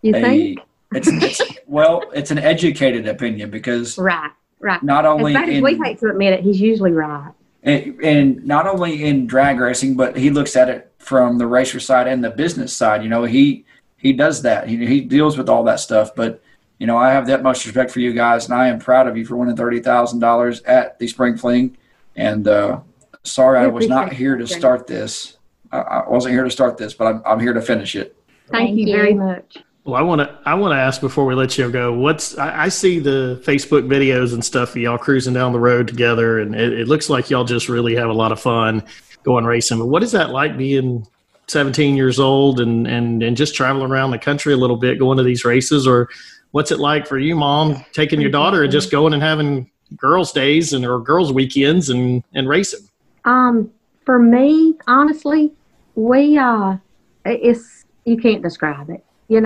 It's an educated opinion, because right. Not only we hate to admit it, he's usually right. And not only in drag racing, but he looks at it from the racer side and the business side. He does that. He deals with all that stuff. But I have that much respect for you guys, and I am proud of you for winning $30,000 at the Spring Fling. And sorry, I was not here to start this. I wasn't here to start this, but I'm here to finish it. Thank you very much. Well, I want to ask before we let you go. I see the Facebook videos and stuff of y'all cruising down the road together, and it looks like y'all just really have a lot of fun going racing. But what is that like, being 17 years old and just traveling around the country a little bit, going to these races? Or what's it like for you, Mom, taking your daughter and just going and having girls' days or girls' weekends and racing? For me, honestly, you can't describe it.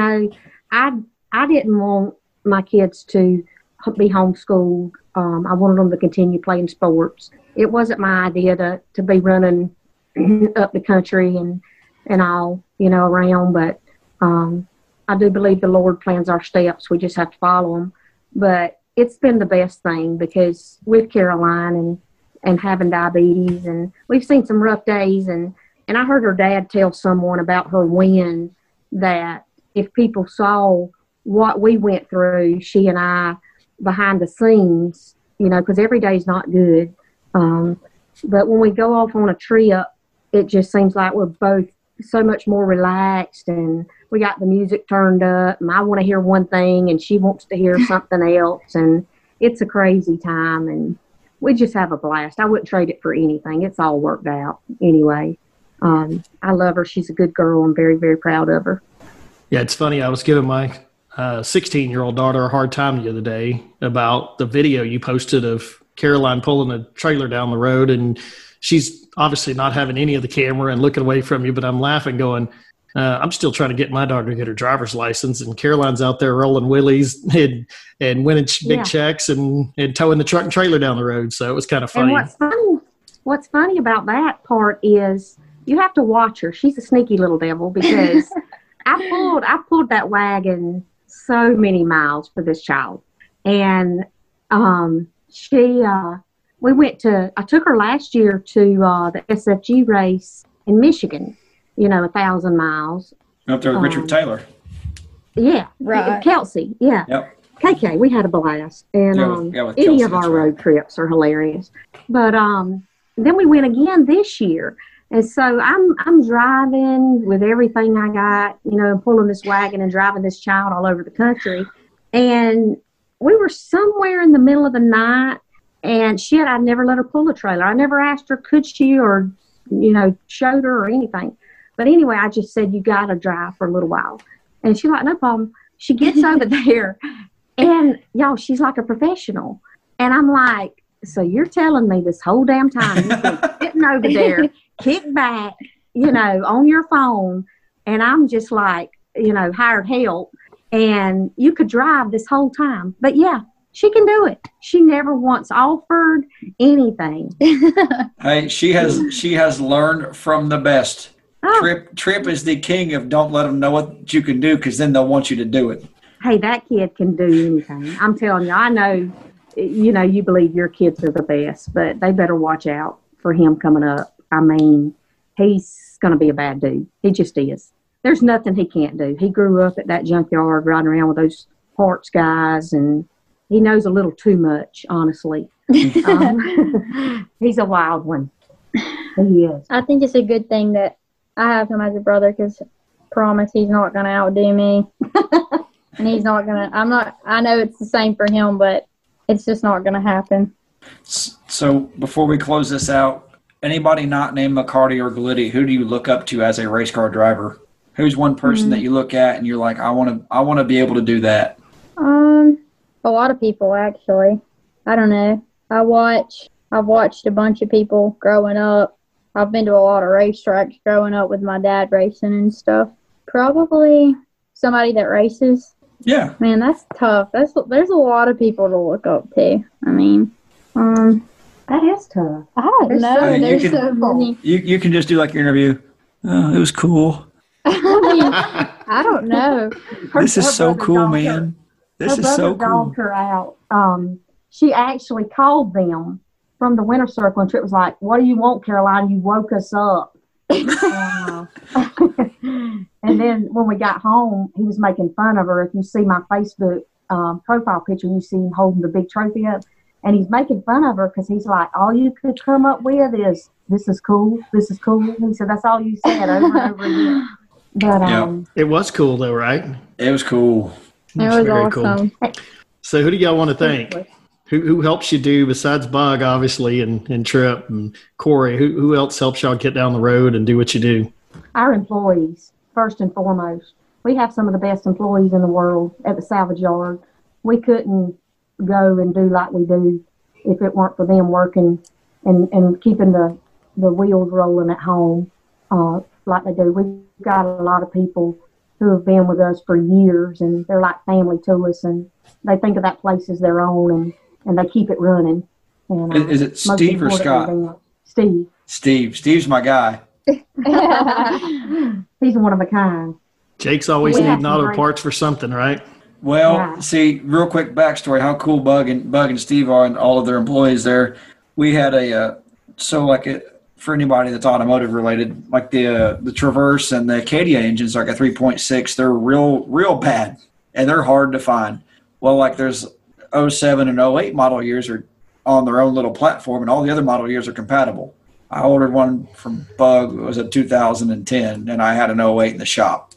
I didn't want my kids to be homeschooled. I wanted them to continue playing sports. It wasn't my idea to be running up the country and all, around. But I do believe the Lord plans our steps. We just have to follow them. But it's been the best thing, because with Caroline and having diabetes, and we've seen some rough days. And I heard her dad tell someone about her win, that if people saw what we went through, she and I, behind the scenes, because every day is not good. But when we go off on a trip, it just seems like we're both so much more relaxed, and we got the music turned up, and I want to hear one thing and she wants to hear something else. And it's a crazy time, and we just have a blast. I wouldn't trade it for anything. It's all worked out anyway. I love her. She's a good girl. I'm very, very proud of her. Yeah, it's funny. I was giving my 16-year-old daughter a hard time the other day about the video you posted of Caroline pulling a trailer down the road, and she's obviously not having any of the camera and looking away from you, but I'm laughing going, I'm still trying to get my daughter to get her driver's license, and Caroline's out there rolling wheelies and winning big checks and towing the truck and trailer down the road. So it was kind of funny. And what's funny about that part is you have to watch her. She's a sneaky little devil, because I pulled that wagon so many miles for this child. And I took her last year to the SFG race in Michigan, 1,000 miles. Up there with Richard Taylor. Yeah. Right. Kelsey. Yeah. Yep. KK, we had a blast. And with any Kelsey, of our that's road trips are hilarious. But then we went again this year. And so I'm driving with everything I got, pulling this wagon and driving this child all over the country. And we were somewhere in the middle of the night, and I'd never let her pull a trailer. I never asked her, could she, or, showed her or anything. But anyway, I just said, you got to drive for a little while. And she's like, no problem. She gets over there, and y'all, she's like a professional. And I'm like, so you're telling me this whole damn time you've been sitting over there, kick back, on your phone, and I'm just like, hired help, and you could drive this whole time. But yeah, she can do it. She never once offered anything. Hey, she has learned from the best. Oh. Trip is the king of don't let them know what you can do, because then they'll want you to do it. Hey, that kid can do anything. I'm telling you, I know, you believe your kids are the best, but they better watch out for him coming up. I mean, he's going to be a bad dude. He just is. There's nothing he can't do. He grew up at that junkyard riding around with those parts guys, and he knows a little too much, honestly. He's a wild one. He is. I think it's a good thing that I have him as a brother because promise he's not going to outdo me. And he's not going to, I know it's the same for him, but it's just not going to happen. So before we close this out, anybody not named McCarty or Gliddy, who do you look up to as a race car driver? Who's one person that you look at and you're like, I want to be able to do that? A lot of people, actually. I don't know. I've watched a bunch of people growing up. I've been to a lot of racetracks growing up with my dad racing and stuff. Probably somebody that races. Yeah. Man, that's tough. There's a lot of people to look up to. I mean, that is tough. I don't know. Hey, There's you can- so many. You can just do like your interview. Oh, it was cool. I mean, I don't know. This is so brother cool, dogged her. man. This Her is so brother cool. dogged her out. She actually called them from the winter circle, and Trip was like, "What do you want, Caroline? You woke us up." And then when we got home, he was making fun of her. If you see my Facebook profile picture, you see him holding the big trophy up, and he's making fun of her because he's like, "All you could come up with is this is cool, this is cool." He said, "That's all you said over and over again." But Yeah. It was cool, though, right? It was cool. It was very cool. awesome. So who do y'all want to thank? Who helps you do, besides Bug, obviously, and Trip and Corey, who else helps y'all get down the road and do what you do? our employees, first and foremost. We have some of the best employees in the world at the salvage yard. We couldn't go and do like we do if it weren't for them working and keeping the wheels rolling at home like they do. We've got a lot of people who have been with us for years, and they're like family to us, and they think of that place as their own, and they keep it running. And, Is it most Steve or importantly, Scott? Steve. Steve's my guy. He's one of a kind. Jake's always We have needing some auto great- parts for something, right? Well, Yeah. see, real quick backstory: how cool Bug and Steve are, and all of their employees there. We had for anybody that's automotive related, like the Traverse and the Acadia engines, like a 3.6, they're real bad, and they're hard to find. Well, like there's 07 and 08 model years are on their own little platform, and all the other model years are compatible. I ordered one from Bug. It was a 2010, and I had an 08 in the shop.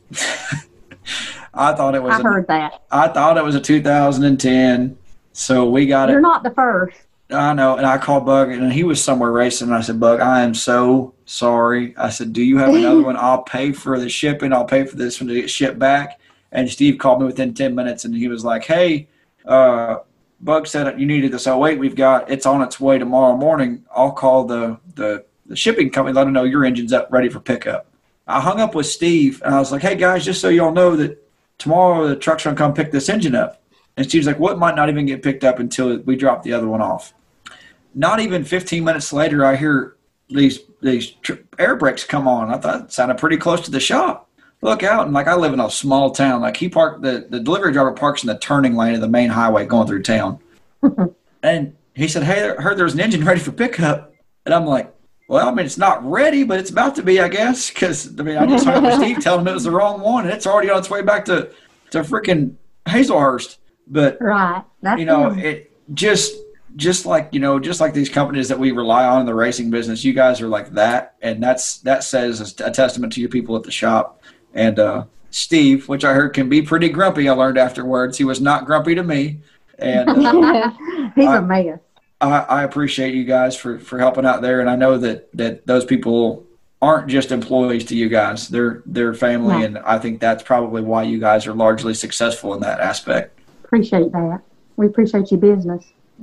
I thought it was. I heard that. I thought it was a 2010, so we got You're it. not the first. I know, and I called Bug, and he was somewhere racing, and I said, Bug, I am so sorry. I said, do you have another one? I'll pay for the shipping. I'll pay for this one to get shipped back. And Steve called me within 10 minutes, and he was like, hey, Bug said you needed this 08 we've got. It's on its way tomorrow morning. I'll call the shipping company, let them know your engine's up, ready for pickup. I hung up with Steve, and I was like, hey, guys, just so y'all know that tomorrow the truck's going to come pick this engine up. And Steve's like, well, it might not even get picked up until we drop the other one off. Not even 15 minutes later, I hear these air brakes come on. I thought it sounded pretty close to the shop. Look out, and like I live in a small town. Like he parked, the delivery driver parks in the turning lane of the main highway going through town. And he said, hey, I heard there's an engine ready for pickup. And I'm like, well, I mean, it's not ready, but it's about to be, I guess. Because, I mean, I just hung up with Steve telling him it was the wrong one, and it's already on its way back to freaking Hazelhurst. But, Right. That's you know, him. it just like these companies that we rely on in the racing business, you guys are like that. And that says a testament to your people at the shop. And Steve, which I heard can be pretty grumpy, I learned afterwards. He was not grumpy to me. And He's a mess. I appreciate you guys for helping out there. And I know that those people aren't just employees to you guys. They're family. Right. And I think that's probably why you guys are largely successful in that aspect. Appreciate that. We appreciate your business.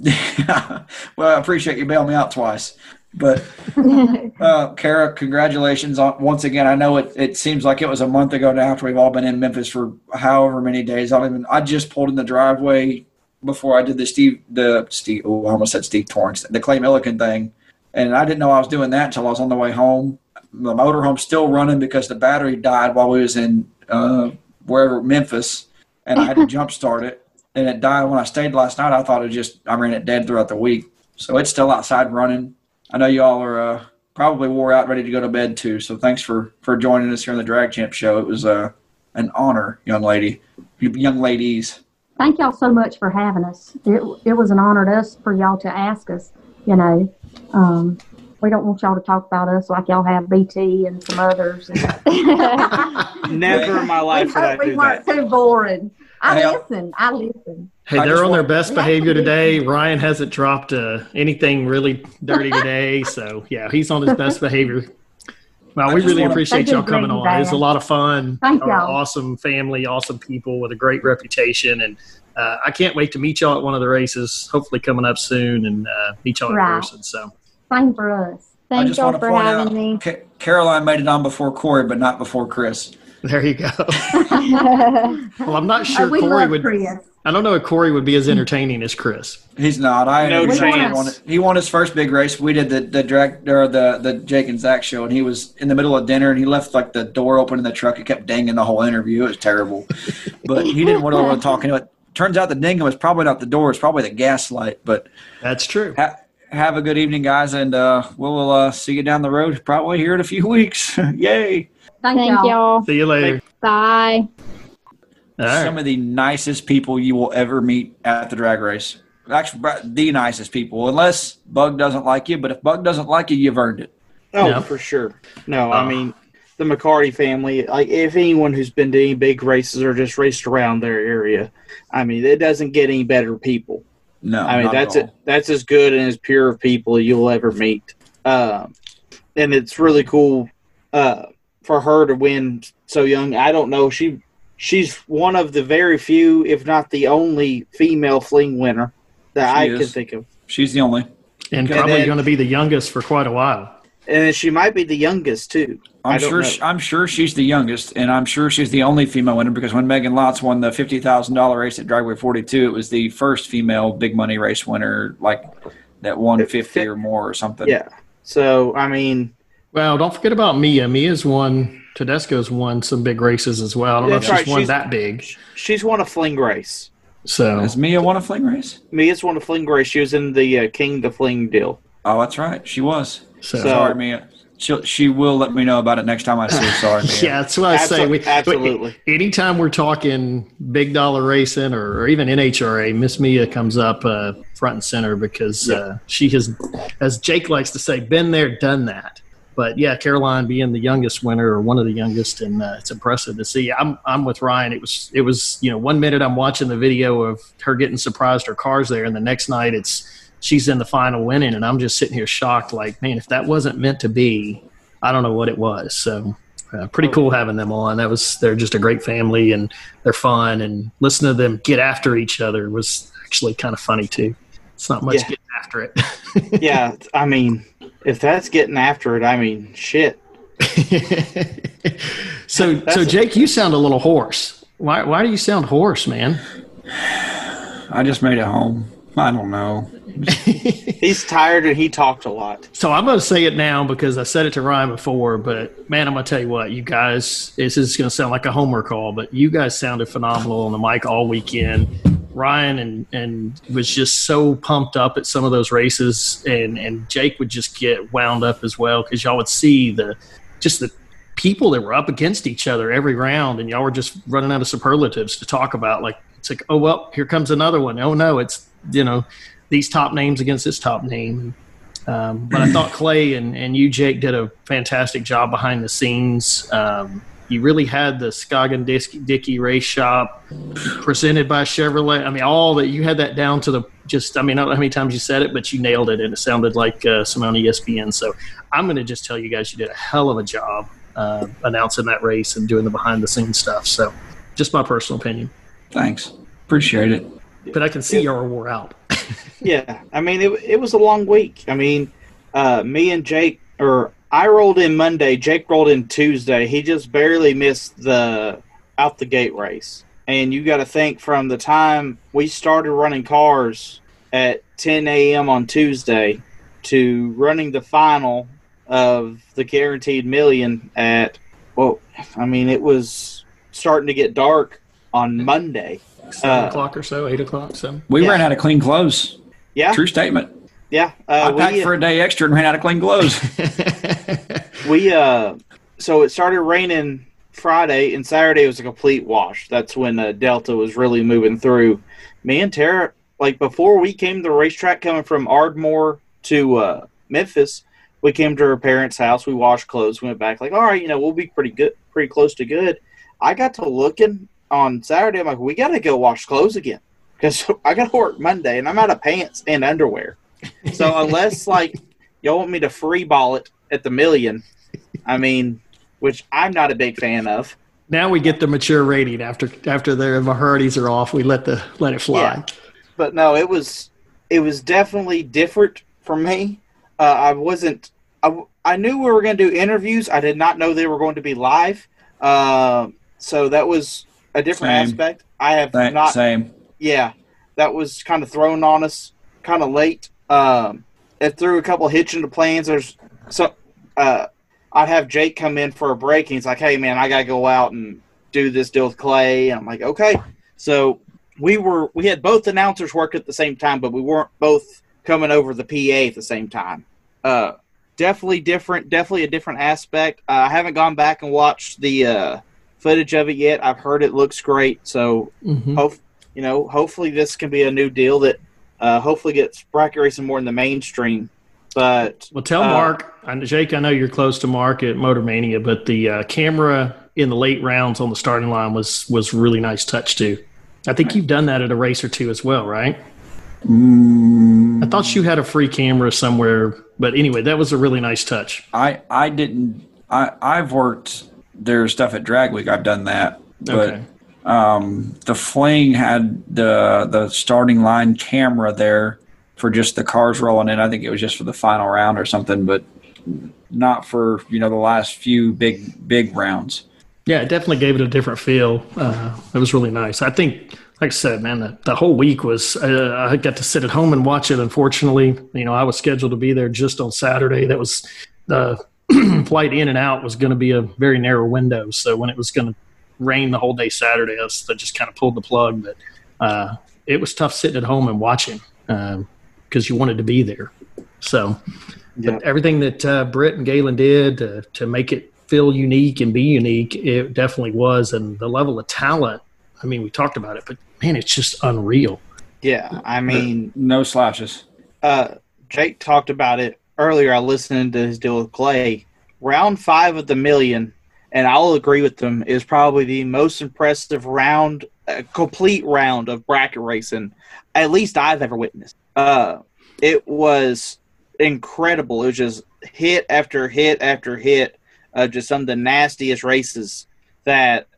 Well, I appreciate you bailing me out twice. But Kara, congratulations once again. I know it seems like it was a month ago now after we've all been in Memphis for however many days. I just pulled in the driveway before I did I almost said Steve Torrance, the Clay Milliken thing. And I didn't know I was doing that until I was on the way home. The motorhome's still running because the battery died while we was in Memphis, and I had to jump start it. And it died when I stayed last night. I thought I ran it dead throughout the week. So it's still outside running. I know y'all are probably wore out, ready to go to bed too. So thanks for joining us here on the Drag Champ Show. It was an honor, young ladies. Thank y'all so much for having us. It was an honor to us for y'all to ask us. We don't want y'all to talk about us like y'all have BT and some others. Never in my life would I do that. We weren't too boring. I listen. Hey, they're on their best behavior today. Ryan hasn't dropped anything really dirty today. So, yeah, he's on his best behavior. Well, we really appreciate y'all coming on. It was a lot of fun. Thank y'all. Awesome family, awesome people with a great reputation. And I can't wait to meet y'all at one of the races, hopefully coming up soon, and meet y'all in person. So, same for us. Thank y'all for having me. Caroline made it on before Corey, but not before Chris. There you go. Well, I'm not sure Corey would. Chris. I don't know if Corey would be as entertaining as Chris. He's not. He won his first big race. We did the Jake and Zach show, and he was in the middle of dinner, and he left like the door open in the truck. It kept dinging the whole interview. It was terrible, but he didn't want to talk. It turns out the dinging was probably not the door; it's probably the gas light. But that's true. Have a good evening, guys, and we'll see you down the road probably here in a few weeks. Yay! Thank y'all. See you later. Bye. Some of the nicest people you will ever meet at the drag race. Actually, the nicest people, unless Bug doesn't like you. But if Bug doesn't like you, you've earned it. Oh, yeah. For sure. No, I mean, the McCarty family, like if anyone who's been to any big races or just raced around their area, I mean, it doesn't get any better people. No, I mean, that's as good and as pure of people you'll ever meet. And it's really cool for her to win so young. I don't know. She's one of the very few, if not the only, female fling winner that I can think of. She's the only. And probably going to be the youngest for quite a while. And she might be the youngest, too. I'm sure she's the youngest, and I'm sure she's the only female winner because when Megan Lotz won the $50,000 race at Dragway 42, it was the first female big money race winner, like that won 50 or more or something. Yeah. So, I mean. Well, don't forget about Mia. Tedesco's won some big races as well. I don't know if she's won that big. She's won a fling race. So has Mia won a fling race? Mia's won a fling race. She was in the King the Fling deal. Oh, that's right. She was. So sorry, Mia. She will let me know about it next time I see her. Sorry, Mia. Yeah, that's what I say. Absolutely. Anytime we're talking big dollar racing or even NHRA, Miss Mia comes up front and center because she has, as Jake likes to say, been there, done that. But yeah, Caroline being the youngest winner or one of the youngest, and it's impressive to see. I'm with Ryan. It was 1 minute I'm watching the video of her getting surprised her car's there, and the next night she's in the final winning, and I'm just sitting here shocked, like, man, if that wasn't meant to be, I don't know what it was. So pretty cool having them on. They're just a great family, and they're fun, and listening to them get after each other was actually kind of funny too. It's not much getting after it. Yeah, I mean, if that's getting after it, I mean, shit. So Jake, you sound a little hoarse. Why do you sound hoarse, man? I just made it home. I don't know. He's tired and he talked a lot. So I'm going to say it now because I said it to Ryan before, but man, I'm going to tell you what, you guys, this is going to sound like a homer call, but you guys sounded phenomenal on the mic all weekend. Ryan and was just so pumped up at some of those races, and Jake would just get wound up as well because y'all would see the people that were up against each other every round, and y'all were just running out of superlatives to talk about. Like, it's like, oh, well, here comes another one. Oh, no, it's, these top names against this top name. But I thought Clay and you, Jake, did a fantastic job behind the scenes. You really had the Scoggin Dickey race shop presented by Chevrolet. I mean, all that, you had that down to the I don't know how many times you said it, but you nailed it, and it sounded like Simone ESPN. So I'm going to just tell you guys you did a hell of a job announcing that race and doing the behind-the-scenes stuff. So just my personal opinion. Thanks. Appreciate it. But I can see y'all wore out. Yeah. I mean, it was a long week. I mean, me and Jake – I rolled in Monday. Jake rolled in Tuesday. He just barely missed the out the gate race. And you got to think, from the time we started running cars at 10 a.m. on Tuesday to running the final of the Guaranteed Million at, it was starting to get dark on Monday. 7 o'clock or so, 8 o'clock, 7. We ran out of clean clothes. Yeah. True statement. Yeah. I packed for a day extra and ran out of clean clothes. So it started raining Friday, and Saturday was a complete wash. That's when Delta was really moving through. Me and Tara, like before we came to the racetrack coming from Ardmore to Memphis, we came to her parents' house. We washed clothes, went back like, all right, we'll be pretty close to good. I got to looking on Saturday. I'm like, we got to go wash clothes again because I got to work Monday, and I'm out of pants and underwear. So unless y'all want me to free ball it at the million, which I'm not a big fan of. Now we get the mature rating after their Mahardis are off. We let it fly. Yeah. But no, it was definitely different for me. I knew we were going to do interviews. I did not know they were going to be live. So that was a different aspect. I have not. Same. Yeah, that was kind of thrown on us kind of late. It threw a couple hitch into plans. I'd have Jake come in for a break, and he's like, hey, man, I got to go out and do this deal with Clay. And I'm like, okay. So we had both announcers work at the same time, but we weren't both coming over the PA at the same time. Definitely a different aspect. I haven't gone back and watched the footage of it yet. I've heard it looks great. So, hopefully this can be a new deal that hopefully gets bracket racing more in the mainstream. But tell Mark, Jake, I know you're close to Mark at Motor Mania, but the camera in the late rounds on the starting line was really nice touch too. I think you've done that at a race or two as well, right? I thought you had a free camera somewhere, but anyway, that was a really nice touch. I didn't. I've worked their stuff at Drag Week. I've done that, but Okay. The Fling had the starting line camera there for just the cars rolling in. I think it was just for the final round or something, but not for the last few big rounds. Yeah, it definitely gave it a different feel. It was really nice. I think, like I said, man, the whole week was I got to sit at home and watch it. Unfortunately, I was scheduled to be there just on Saturday. That was the flight in and out was going to be a very narrow window. So when it was going to rain the whole day Saturday, I just kind of pulled the plug. But it was tough sitting at home and watching because you wanted to be there. So but everything that Britt and Galen did to make it feel unique and be unique, it definitely was. And the level of talent, we talked about it, but man, it's just unreal. Yeah, no slouches. Jake talked about it earlier. I listened to his deal with Clay. Round 5 of the million, and I'll agree with them, is probably the most impressive round, complete round of bracket racing, at least I've ever witnessed. It was incredible. It was just hit after hit after hit. Just some of the nastiest races that,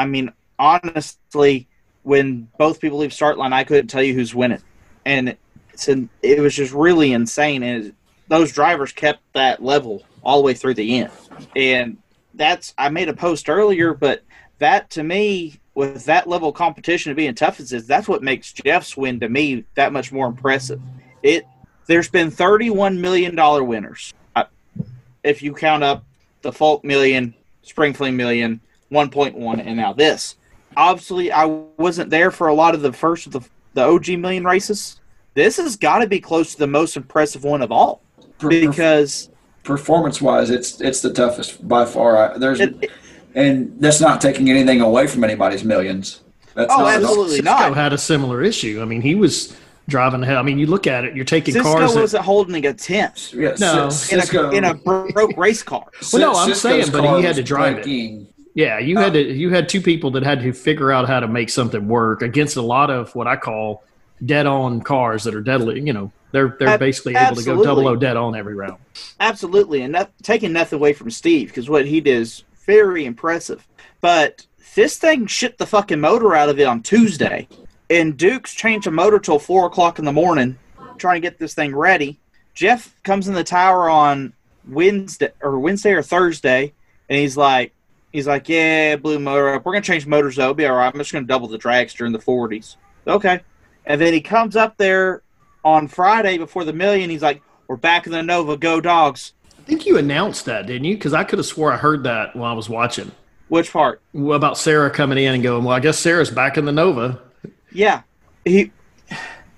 honestly, when both people leave start line, I couldn't tell you who's winning. And it was just really insane. And those drivers kept that level all the way through the end. And I made a post earlier, but that to me, with that level of competition and being tough as it is, that's what makes Jeff's win to me that much more impressive. There's been $31 million winners. If you count up the Folk Million, Spring Fling Million, 1.1, and now this. Obviously, I wasn't there for a lot of the first of the OG Million races. This has got to be close to the most impressive one of all. Because performance-wise, it's the toughest by far. And that's not taking anything away from anybody's millions. Absolutely not. Cisco had a similar issue. He was driving the hell. You look at it, you're taking Cisco cars. Cisco wasn't holding a tent. Yeah, no, Cisco, in a broke race car. Well, no, I'm Cisco's saying, but car he had to was drive breaking. it. Yeah, you had two people that had to figure out how to make something work against a lot of what I call dead-on cars that are deadly. They're basically able to go double-O dead-on every round. Absolutely, and taking nothing away from Steve, because what he did is very impressive. But this thing shit the fucking motor out of it on Tuesday, and Duke's changed the motor till 4 o'clock in the morning, trying to get this thing ready. Jeff comes in the tower on Wednesday or Thursday, and he's like, yeah, blew motor up. We're going to change motors, though. It'll be all right. I'm just going to double the dragster in the 40s. Okay. And then he comes up there on Friday before the million. He's like, we're back in the Nova. Go Dogs. I think you announced that, didn't you? Because I could have swore I heard that while I was watching. Which part? About Sarah coming in and going, well, I guess Sarah's back in the Nova. Yeah.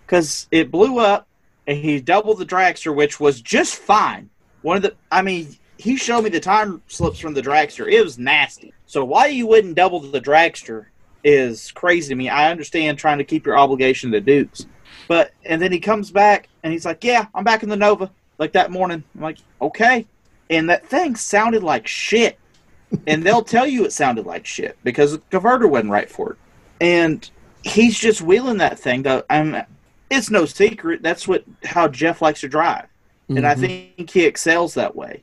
Because it blew up, and he doubled the dragster, which was just fine. he showed me the time slips from the dragster. It was nasty. So why you wouldn't double the dragster is crazy to me. I understand trying to keep your obligation to Dukes. And then he comes back, and he's like, yeah, I'm back in the Nova, like that morning. I'm like, okay. And that thing sounded like shit. And they'll tell you it sounded like shit because the converter wasn't right for it. And he's just wheeling that thing. It's no secret. That's how Jeff likes to drive. Mm-hmm. And I think he excels that way.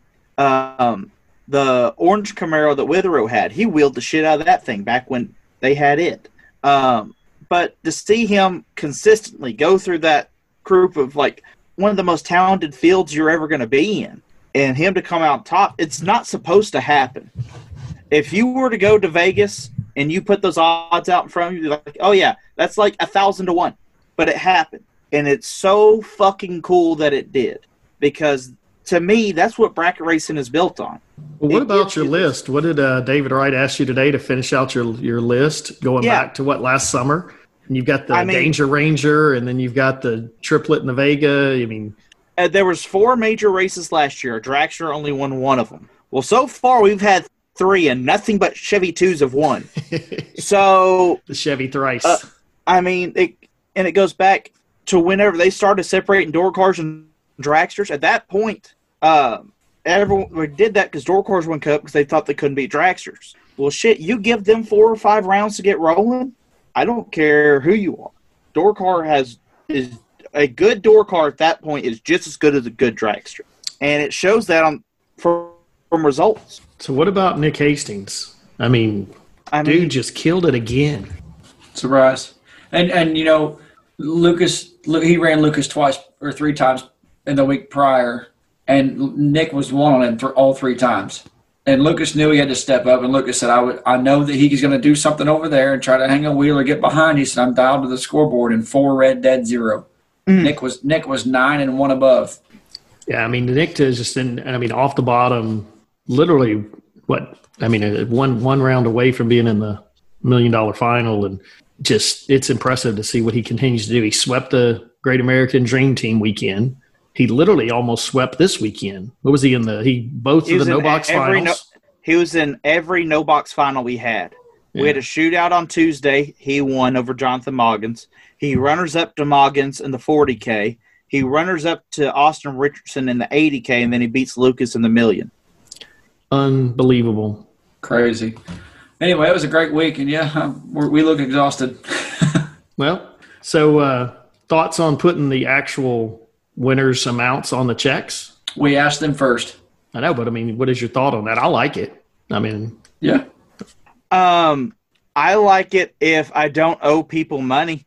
The orange Camaro that Withrow had, he wheeled the shit out of that thing back when they had it. But to see him consistently go through that group of like one of the most talented fields you're ever going to be in, and him to come out top, it's not supposed to happen. If you were to go to Vegas and you put those odds out in front of you, you're like, oh yeah, that's like 1,000 to 1. But it happened. And it's so fucking cool that it did. Because to me, that's what bracket racing is built on. Well, what about your list? What did David Wright ask you today to finish out your list, going back to last summer? And you've got the Danger Ranger, and then you've got the triplet in the Vega. I mean, there was 4 major races last year. Dragster only won one of them. Well, so far we've had 3, and nothing but Chevy 2s have won. So the Chevy thrice. It goes back to whenever they started separating door cars and dragsters. At that point, everyone did that because door cars went up because they thought they couldn't beat dragsters. Well, shit, you give them 4 or 5 rounds to get rolling. I don't care who you are. Door car is a good door car at that point is just as good as a good dragster, and it shows that from results. So what about Nick Hastings? I mean, dude just killed it again. Surprise. And you know, he ran Lucas 2 or 3 times in the week prior, and Nick was one on him all 3 times. And Lucas knew he had to step up, and Lucas said, I know that he's going to do something over there and try to hang a wheel or get behind. He said, I'm dialed to the scoreboard in 4 red, dead 0. Nick was 9 and 1 above. Yeah, I mean, Nick is just off the bottom, literally, one round away from being in the $1 million final, and just it's impressive to see what he continues to do. He swept the Great American Dream Team weekend. He literally almost swept this weekend. What was he in both of the no-box finals? He was in every no-box final we had. Yeah. We had a shootout on Tuesday. He won over Jonathan Moggins. He runners up to Moggins in the 40K. He runners up to Austin Richardson in the 80K, and then he beats Lucas in the million. Unbelievable. Crazy. Anyway, it was a great week, and we look exhausted. Well, so thoughts on putting the actual winners' amounts on the checks? We asked them first. I know, but what is your thought on that? I like it. Yeah. I like it if I don't owe people money.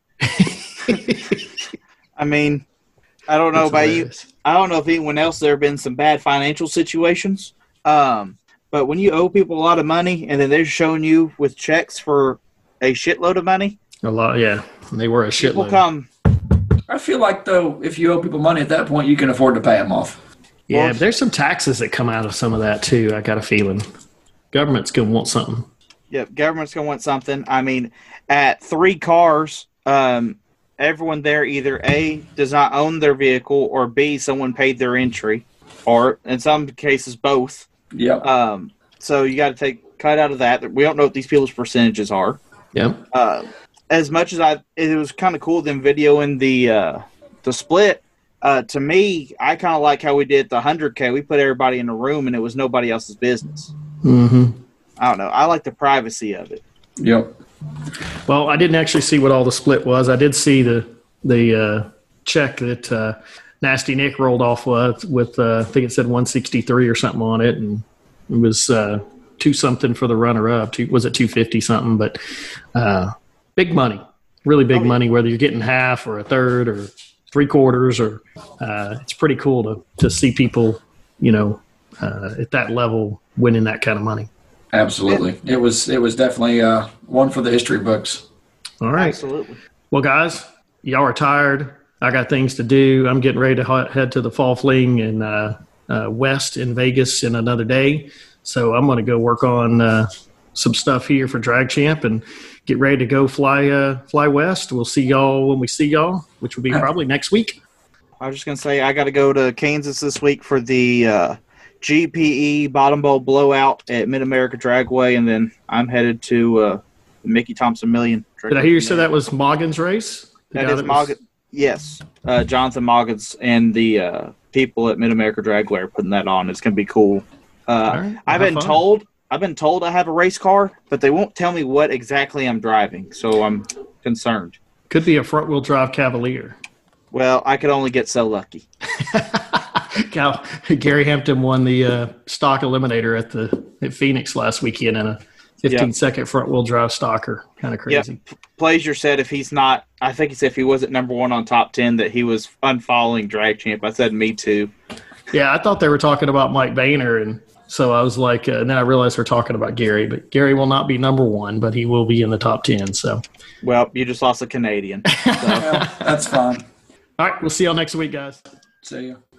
I don't know about you. I don't know if anyone else there have been some bad financial situations. But when you owe people a lot of money and then they're showing you with checks for a shitload of money. A lot, yeah. They were a shitload. People come. I feel like, though, if you owe people money at that point, you can afford to pay them off. Yeah, but there's some taxes that come out of some of that, too. I got a feeling. Government's going to want something. Yep, government's going to want something. At 3 cars, everyone there either A, does not own their vehicle, or B, someone paid their entry, or in some cases, both. Yep. So you got to take cut out of that. We don't know what these people's percentages are. Yep. As much as it was kind of cool them videoing the split. To me, I kind of like how we did the 100K. We put everybody in a room, and it was nobody else's business. Mm-hmm. I don't know. I like the privacy of it. Yep. Well, I didn't actually see what all the split was. I did see the check that Nasty Nick rolled off with I think it said 163 or something on it, and it was 2 something for the runner up. Was it 250 something? But big money, really big money. Whether you're getting half or a third or 3/4, or it's pretty cool to see people, at that level winning that kind of money. Absolutely, it was definitely one for the history books. All right, absolutely. Well, guys, y'all are tired. I got things to do. I'm getting ready to head to the Fall Fling in West in Vegas in another day. So I'm going to go work on some stuff here for Drag Champ and get ready to go fly west. We'll see y'all when we see y'all, which will be probably next week. I was just going to say I got to go to Kansas this week for the GPE Bottom Bowl blowout at Mid America Dragway, and then I'm headed to the Mickey Thompson Million. Did I hear you say that was Morgan's race? That is Morgan. Yes, Jonathan Moggins and the people at Mid America Dragway are putting that on. It's going to be cool. Right, I've been told I have a race car, but they won't tell me what exactly I'm driving, so I'm concerned. Could be a front-wheel drive Cavalier. Well, I could only get so lucky. Gary Hampton won the stock eliminator at Phoenix last weekend in a 15-second front-wheel drive stalker. Kind of crazy. Yep. Plazier said if he's not, I think he said if he wasn't number one on top 10 that he was unfollowing Drag Champ. I said me too. Yeah, I thought they were talking about Mike Boehner, and so I was like, and then I realized we're talking about Gary. But Gary will not be number one, but he will be in the top 10. So, well, you just lost a Canadian. So. Yeah, that's fine. All right, we'll see y'all next week, guys. See you.